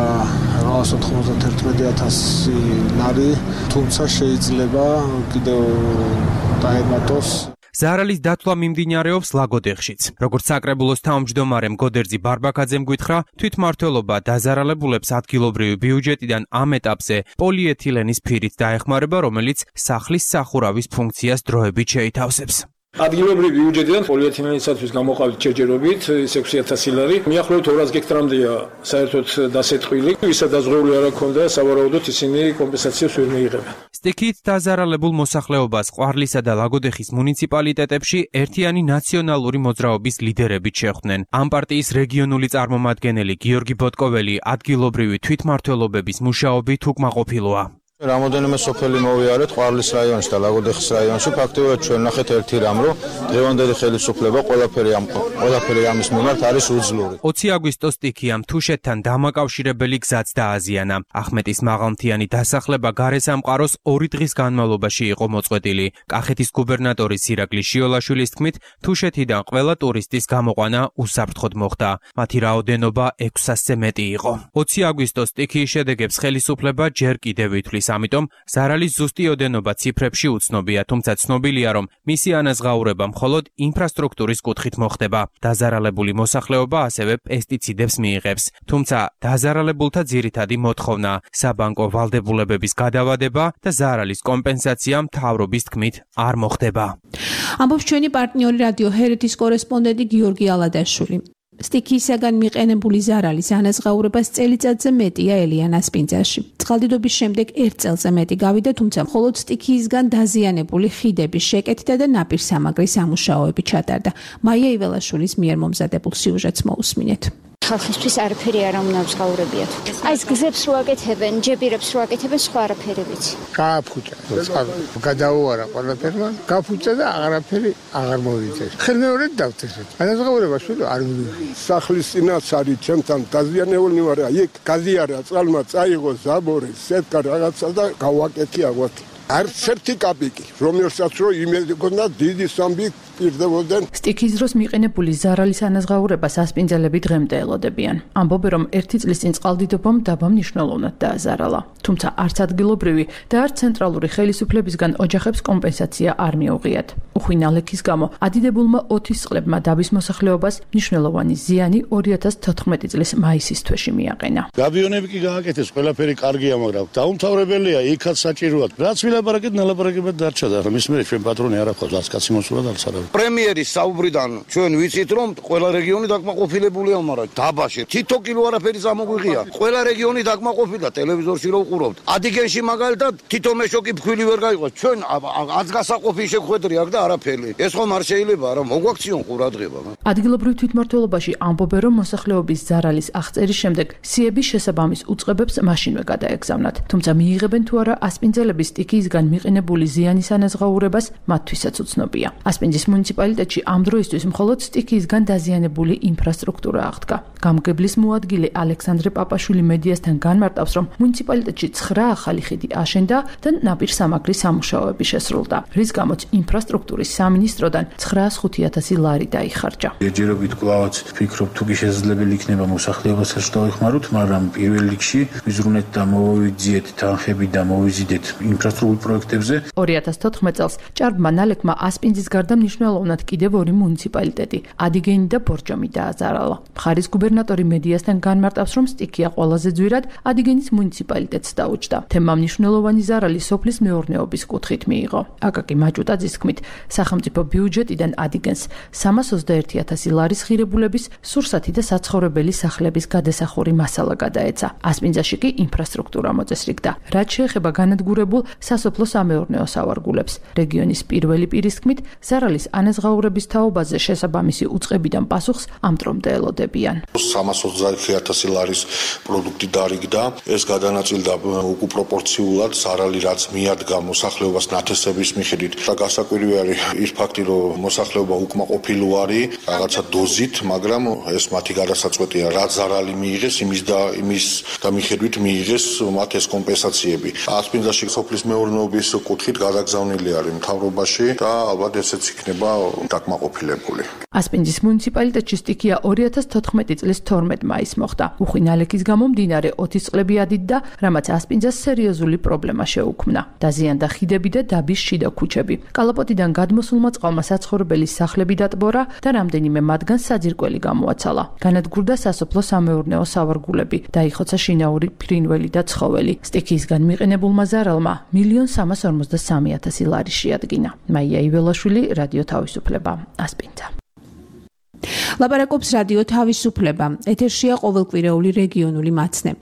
991,000 ლარი, თუმცა შეიძლება კიდევ დაემატოს. ზარალის დათვლა მიმდინარეობს ლაგოდეხშიც. როგორც საკრებულოს თავმჯდომარემ გოდერძი ბარბაკაძემ გითხრა, თვითმმართველობა დაზარალებულებს ადგილობრივი ბიუჯეტიდან ამ ეტაპზე პოლიეთილენის ფირით დაეხმარება, რომელიც სახლის სახურავის ფუნქციას დროებით შეითავსებს. ადგილობრივი ბიუჯეტიდან პოლიეთილენისათვის გამოყავით ჯერჯერობით 6000 ლარი. მიახლოებით 200 გექტრამდეა საერთოდ დასეტყვილი. ვისაც დაზღვეული არ აქვს, სავარაუდოდ ისინი კომპენსაციას ვერ მიიღებენ. სტიქით დაზარალებულ მოსახლეობას ყვარლისა და ლაგოდეხის მუნიციპალიტეტებში ერთიანი ნაციონალური მოძრაობის ლიდერებით შეხვდნენ. ამ პარტიის რეგიონული წარმომადგენელი გიორგი ბოტკოველი ადგილობრივი თვითმმართველობების მუშაობით უკმაყოფილოა. რამოდენიმე სოფელი მოვიარეთ ყვარლის რაიონში და ლაგოდეხის რაიონში. ფაქტობრივად ჩვენ ნახეთ ერთი რამ, რომ დღევანდელი ხელისუფლება ყველაფერი ამის მიმართ არის უძლური. 20 აგვისტოს სტიქიამ თუშეთთან დამაკავშირებელი გზაც დააზიანა. ახმეტის მაღალმთიანი დასახლება გარესამყაროს 2 დღის განმავლობაში იყო მოწყვეტილი. კახეთის გუბერნატორის ირაკლი შიოლაშვილის თქმით, თუშეთიდან ყველა ტურისტის გამოყვანა უსაფრთხოდ მოხდა. მათი რაოდენობა 600-ზე მეტი იყო. 20 აგვისტოს სტიქიის შედეგებს ხელისუფლება ჯერ კიდევ ითვლის. ამიტომ ზარალის ზუსტი ოდენობა ციფრებში უცნობია, თუმცა ცნობილია, რომ მისი ანაზღაურება მხოლოდ ინფრასტრუქტურის კუთხით მოხდება. დაზარალებული მოსახლეობა ასევე პესტიციდებს მიიღებს. თუმცა დაზარალებულთა ძირითადი მოთხოვნა საბანკო ვალდებულებების გადავადება და ზარალის კომპენსაცია მთავრობის თქმით არ მოხდება. ამბობს ჩვენი პარტნიორი რადიო ჰერეთის კორესპონდენტი გიორგი ალადაშვილი. სტიქიისაგან მიყენებული ზარალის ანაზღაურებას წელიწადზე მეტია ელიანას პინძაში. წყალდიდობის შემდეგ 1 წელზე მეტი გავიდა, თუმცა მხოლოდ სტიქიისგან დაზიანებული ხიდების შეკეთდა და ნაპირსამაგრის სამუშაოები ჩატარდა. მაია იველაშვილის მიერ მომზადებულ სიუჟეტს მოусმინეთ. ხალხისთვის არაფერი არ ამნაბსღაურებიათ. აი ეს გზებს რო აკეთებენ, ჯებირებს რო აკეთებენ, სხვა არაფერი ვიცი. გააფუჭა, გადაუარა ყველაფერმა, გაფუჭა და აღარაფერი აღარ მოვიდეს. ხელმეორედ დავწესეთ. ანაზღაურება შვილო არ მივიღე. სახლის წინაც არის ჩემთან დაზიანებული ვარ, იქ გაზიარა წყალმა წაიღო ზაბორი, სეტკა რაღაცა და გავაკეთე აღვაკე. არც ერთი კაპიკი, რომელსაც რო იმედი გქონდა დიდი სამბი პირდებოდნენ. სტიქის დროს მიყენებული ზარალის ანაზღაურებას ასპინძელები დღემდე ელოდებიან. ამბობენ, რომ 1 წლის წინ წყალდიდობამ დაბა მნიშვნელოვნად დააზარალა. თუმცა არც ადგილობრივი და არც ცენტრალური ხელისუფლებისგან ოჯახებს კომპენსაცია არ მიუღიათ. უხვი ნალექის გამო ადიდებულმა ოთის წყლებმა დაბის მოსახლეობას მნიშვნელოვანი ზიანი 2014 წლის მაისის თვეში მიაყენა. გაბიონები კი გააკეთეს, ყველაფერი კარგია, მაგრამ დაუმთავრებელია, იქაც საჭიროა. რაც ვილაპარაკეთ, ნალაპარაკებად დარჩა და მის მერე ჩვენ პატრონი არ აქვს, რაც კაცი მოსულა და არც არა. პრემიერის საუბრიდან ჩვენ ვიცით, რომ ყველა რეგიონი დაკმაყოფილებულია, მაგრამ დაბაში თითო კილო არაფერი წამოგვიღია. ყველა რეგიონი დაკმაყოფილია, ტელევიზორში რო ვყურავთ. ადიგენში მაგალითად თითო მეშოკი ფქვილი ვერ გაიყვა. ჩვენ აცგასაყოფი შეხვედრი აქ და არაფერი. ეს ხომ არ შეიძლება, არა მოგვაქციონ ყურადღება. ადგილობრივ თვითმმართველობაში ამბობენ, რომ მოსახლეობის ზარალის აღწერის შემდეგ სიების შესაბამის უწყებებს მაშინვე გადაეგზავნათ. თუმცა მიიღებენ თუ არა ასპინძელების სტიქიისგან მიყენებული ზიანის ანაზღაურებას, მათთვისაც უცნობია. ასპინძის მუნიციპალიტეტში ამ დროისთვის მხოლოდ სტიქიისგან დაზიანებული ინფრასტრუქტურა აღდგა. გამგებლის მოადგილე ალექსანდრე პაპაშვილი მედიასთან განმარტავს, რომ მუნიციპალიტეტში 9 ახალი ხიდი აშენდა და ნაპირსამაგრის სამუშაოები შესრულდა, რის გამოც ინფრასტრუქტურის სამინისტროდან 905,000 ლარი დაიხარჯა. ჯერჯერობით კვლავაც ვფიქრობ, თუ კი შესაძლებელი იქნება მოსახლეობასაც დავეხმაროთ, მაგრამ პირველ რიგში ვიზრუნეთ და მოვიძიეთ თანხები და მოვიზიდეთ ინფრასტრუქტურულ პროექტებზე. 2014 წელს ჭარბმა ნალექმა ასპინძის გარდა მნიშვნელოვნად კიდევ 2 მუნიციპალიტეტი, ადიგენი და ბორჯომი დააზარალა. მხარის გუბერნატორი მედიასთან განმარტავს, რომ სტიქია ყველაზე ძვირად ადიგენის მუნიციპალიტეტს დაუჯდა. თემმა მნიშვნელოვანი ზარალი სოფლის მეურნეობის კუთხით მიიღო. აკაკი მაჭუტაძის თქმით, სახელმწიფო ბიუჯეტიდან ადიგენს 321,000 ლარის ღირებულების სურსათი და საცხოვრებელი სახლების გადასახური მასალა გადაეცა. ასპინძაში კი ინფრასტრუქტურა მოწესრიგდა. რაც შეეხება განადგურებულ სასოფლო-სამეურნეო სავარგულებს, რეგიონის პირველი პირის თქმით, ზარალის ანაზღაურების თაობაზე შესაბამისი უწყებიდან პასუხს ამ დრომდე ელოდებიან. 320,000 ლარის პროდუქტი დარიგდა. ეს გადანაწილდა უკუპროპორციულად ზარალი, რაც მიადგა მოსახლეობას ნათესების მიხედვით. და გასაკვირი არის ის ფაქტი, რომ მოსახლეობა უკმაყოფილო არის რაღაცა დოზით, მაგრამ ეს მათი გადასაწყვეტია, რაც ზარალი მიიღეს, იმის და მიხედვით მიიღეს მათ ეს კომპენსაციები. ასპინძაში სოფლის მეურნეობის კუთხით გადაგზავნილი არის მთავრობაში და ალბათ ესეც იქნება დაკმაყოფილებული. ასპინძის მუნიციპალიტეტში სტიქია 2014 წლის 12 მაისს მოხდა. უხვი ნალექის გამო მდინარე ოთის წყლები ადიდდა, რამაც ასპინძას სერიოზული პრობლემა შეუქმნა. დაზიანდა ხიდები და დაბის შიდა ქუჩები. კალაპოტიდან გადმოსულმა წყალმა საცხოვრებელი სახლები დატბორა და რამდენიმე მათგან საძირკველი გამოაცალა. განადგურდა სასოფლო-სამეურნეო სავარგულები, დაიხოცა შინაური ფრინველი და ცხოველი. სტიქიისგან მიყენებულმა ზარალმა 1 1,343,000 ლარი შეადგინა. მაია იველაშვილი, რადიო თავისუფლება, ასპინძა. ლაპარაკობს რადიო თავისუფლება. ეთერშია ყოველკვირეული რეგიონული მაცნე.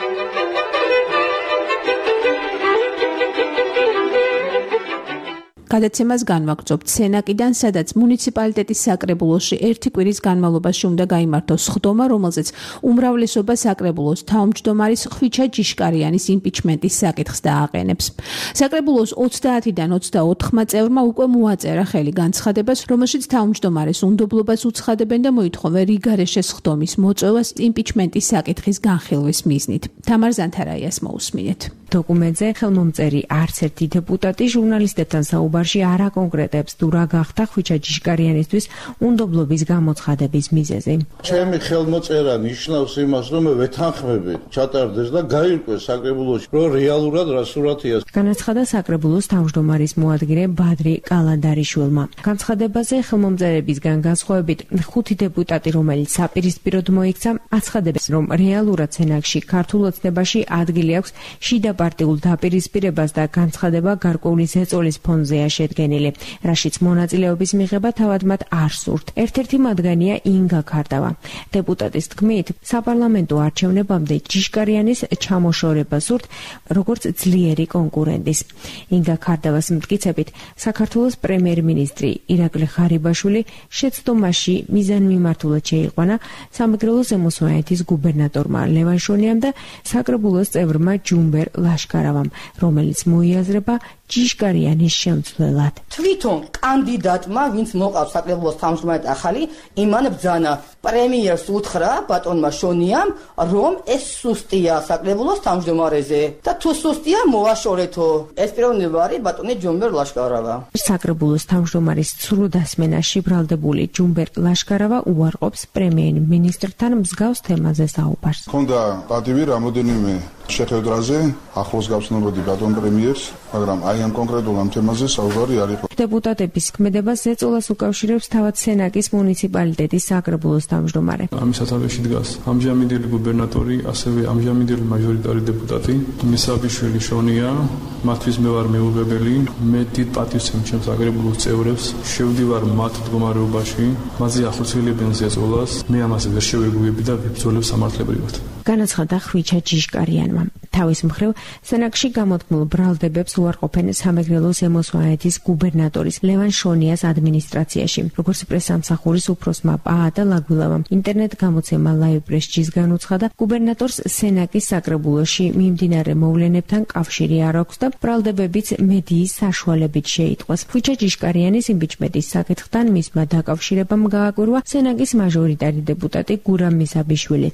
გადაცემას განვაგრძობთ სენაკიდან, სადაც მუნიციპალიტეტის საკრებულოში ერთი კვირის განმავლობაში უნდა გაიმართოს ხდომა, რომელზეც უმრავლესობა საკრებულოს თავმჯდომარის ხვიჩა ჯიშკარიანის იმპიჩმენტის საკითხს დააყენებს. საკრებულოს 30-დან 24-მა წევრმა უკვე მოაწერა ხელი განცხადებას, რომელშიც თავმჯდომარეს უნდობლობას უცხადებენ და მოითხოვენ რიგარეშეს ხდომის მოწვევას იმპიჩმენტის საკითხის განხილვის მიზნით. თამარ ზანთარაიას მოусმინეთ. დოკუმენტზე ხელმომწერი არც ერთი დეპუტატი ჟურნალისტებთან საუბარში არ აკონკრეტებს თუ რა გახდა ხვიჩა ჯიშკარიანისთვის უნდობლობის გამოცხადების მიზეზი. ჩემი ხელმოწერა ნიშნავს იმას, რომ მე ვეთანხმები ჩატარდეს და გაირკვეს საკრებულოში, რომ რეალურად რა სურათია. განაცხადა საკრებულოს თავმჯდომარის მოადგილე ბადრი კალანდარიშვილმა. განცხადებაზე ხელმომწერებისგან განსხვავებით 5 დეპუტატი, რომელიც საპირისპიროდ მოიქცა, აცხადებს, რომ რეალურად სენაკში ქართულ ოცნებაში ადგილი აქვს შიდა პარტიულ დაპირისპირებას და განცხადება გარკვეული ზეწოლის ფონზეა შედგენილი, რაშიც მონაწილეობის მიღება თავად მათ არ სურთ. ერთ-ერთი მათგანია ინგა ქარდავა. დეპუტატის თქმით, საპარლამენტო არჩევნებამდე ჯიშკარიანის ჩამოშორება სურთ, როგორც ძლიერი კონკურენტის. ინგა ქარდავას მტკიცებით, საქართველოს პრემიერ-მინისტრი ირაკლი ღარიბაშვილი შეცდომაში მიზანმიმართულად შეიყვანა სამეგრელო ზემო სვანეთის გუბერნატორმა ლევან შონიამ და საკრებულოს წევრმა ჯუმბერ ლაშკარავამ, რომელიც მოიაზრება ჯიშკარიანის შემცვლელად. თვითონ კანდიდატმა, ვინც მოყავს საკრებულოს თავმჯდომარედ ახალი, იმან ბრძანა პრემიერს უთხრა ბატონმა შონიამ, რომ ეს სუსტია საკრებულოს თავმჯდომარეზე და თუ სუსტია მოაშორეთო. ეს პიროვნება არის ბატონი ჯუმბერ ლაშკარავა. საკრებულოს თავმჯდომარის ცრუდასმენაში ბრალდებული ჯუმბერ ლაშკარავა უარყოფს პრემიერ-მინისტრთან მსგავს თემაზე საუბარს. ქონდა პატივი რამოდენიმე შეხვედრაზე ახლოს გავცნობოდი ბატონ პრემიერს, მაგრამ აი ამ კონკრეტულ ამ თემაზე საუბარი არ იყო. დეპუტატების ქმედებას ზეწოლას უკავშირებს თავად სენაკის მუნიციპალიტეტის საკრებულოს თავმჯდომარე. ამის სათავეში დგას ამჟამინდელი გუბერნატორი, ასევე ამჟამინდელი მაჟორიტარი დეპუტატი მისაბიშვილი შონია, მათთვის მე ვარ მეუღებელი, მე დიდ პატივს ჩემს საკრებულოს წევრებს, შევდივარ მათ მდგომარეობაში, მათზე ახორციელებენ ზეწოლას, მე ამაზე ვერ შევეგუები და ვიბრძოლებ სამართლებრივად. განაცხადა ხვიჩა ჯიშკარიანმა. თავის მხრივ, სენაკში გამოთქმულ ბრალდებებს უარყოფენ სამეგრელო ზემო სვანეთის გუბერნატორის ლევან შონიას ადმინისტრაციაში. როგორც პრესამსახურის უფროსმა პაატა ლაგვილავამ ინტერნეტ გამოცემა Live Press-ის განუცხადა, გუბერნატორს სენაკის საკრებულოში მიმდინარე მოვლენებთან კავშირი არ აქვს და ბრალდებებიც მედიის საშუალებით შეიტყვეს. ხვიჩა ჯიშკარიანის იმპიჩმენტის საკითხთან მისმა დაკავშირებამ გააკვირვა სენაკის მაჟორიტარი დეპუტატი გურამ მისაბიშვილიც.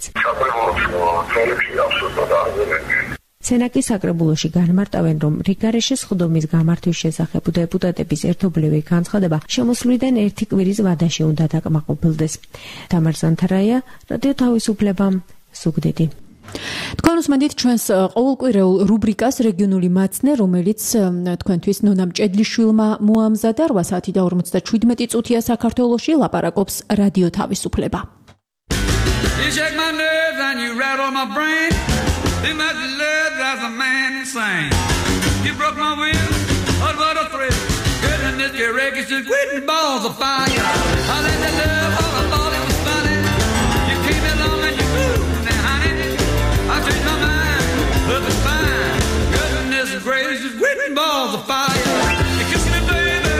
სენაკის საკრებულოში განმარტავენ, რომ რიგარეშეს ხდომის გამართვის შესახებ დეპუტატების ერთობლივი განცხადება შემოსვლიდან ერთი კვირის ვადაში უნდა დაკმაყოფილდეს. თამარ ზანთარაია, რადიო თავისუფლება, ზუგდიდი. თქვენ უსმენთ ჩვენს ყოველკვირეულ რუბრიკას რეგიონული მაცნე, რომელიც თქვენთვის ნონა მჭედლიშვილმა მოამზადა. 8:47 საქართველოში ლაპარაკობს რადიო თავისუფლება. You shake my nerves and you rattle my brain. Too much love drives a man insane. You broke my will, oh what a thrill. Goodness, your wreckage is quitting balls of fire. I let the love, oh I thought it was funny. You came along and you moved, now honey, I changed my mind, look it's fine. Goodness gracious, quitting balls of fire. You kiss me baby,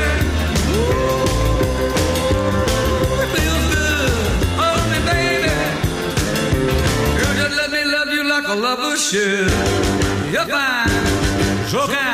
ooh, it feels good, hold me baby. You just let me love you like a lover should. You're fine, so can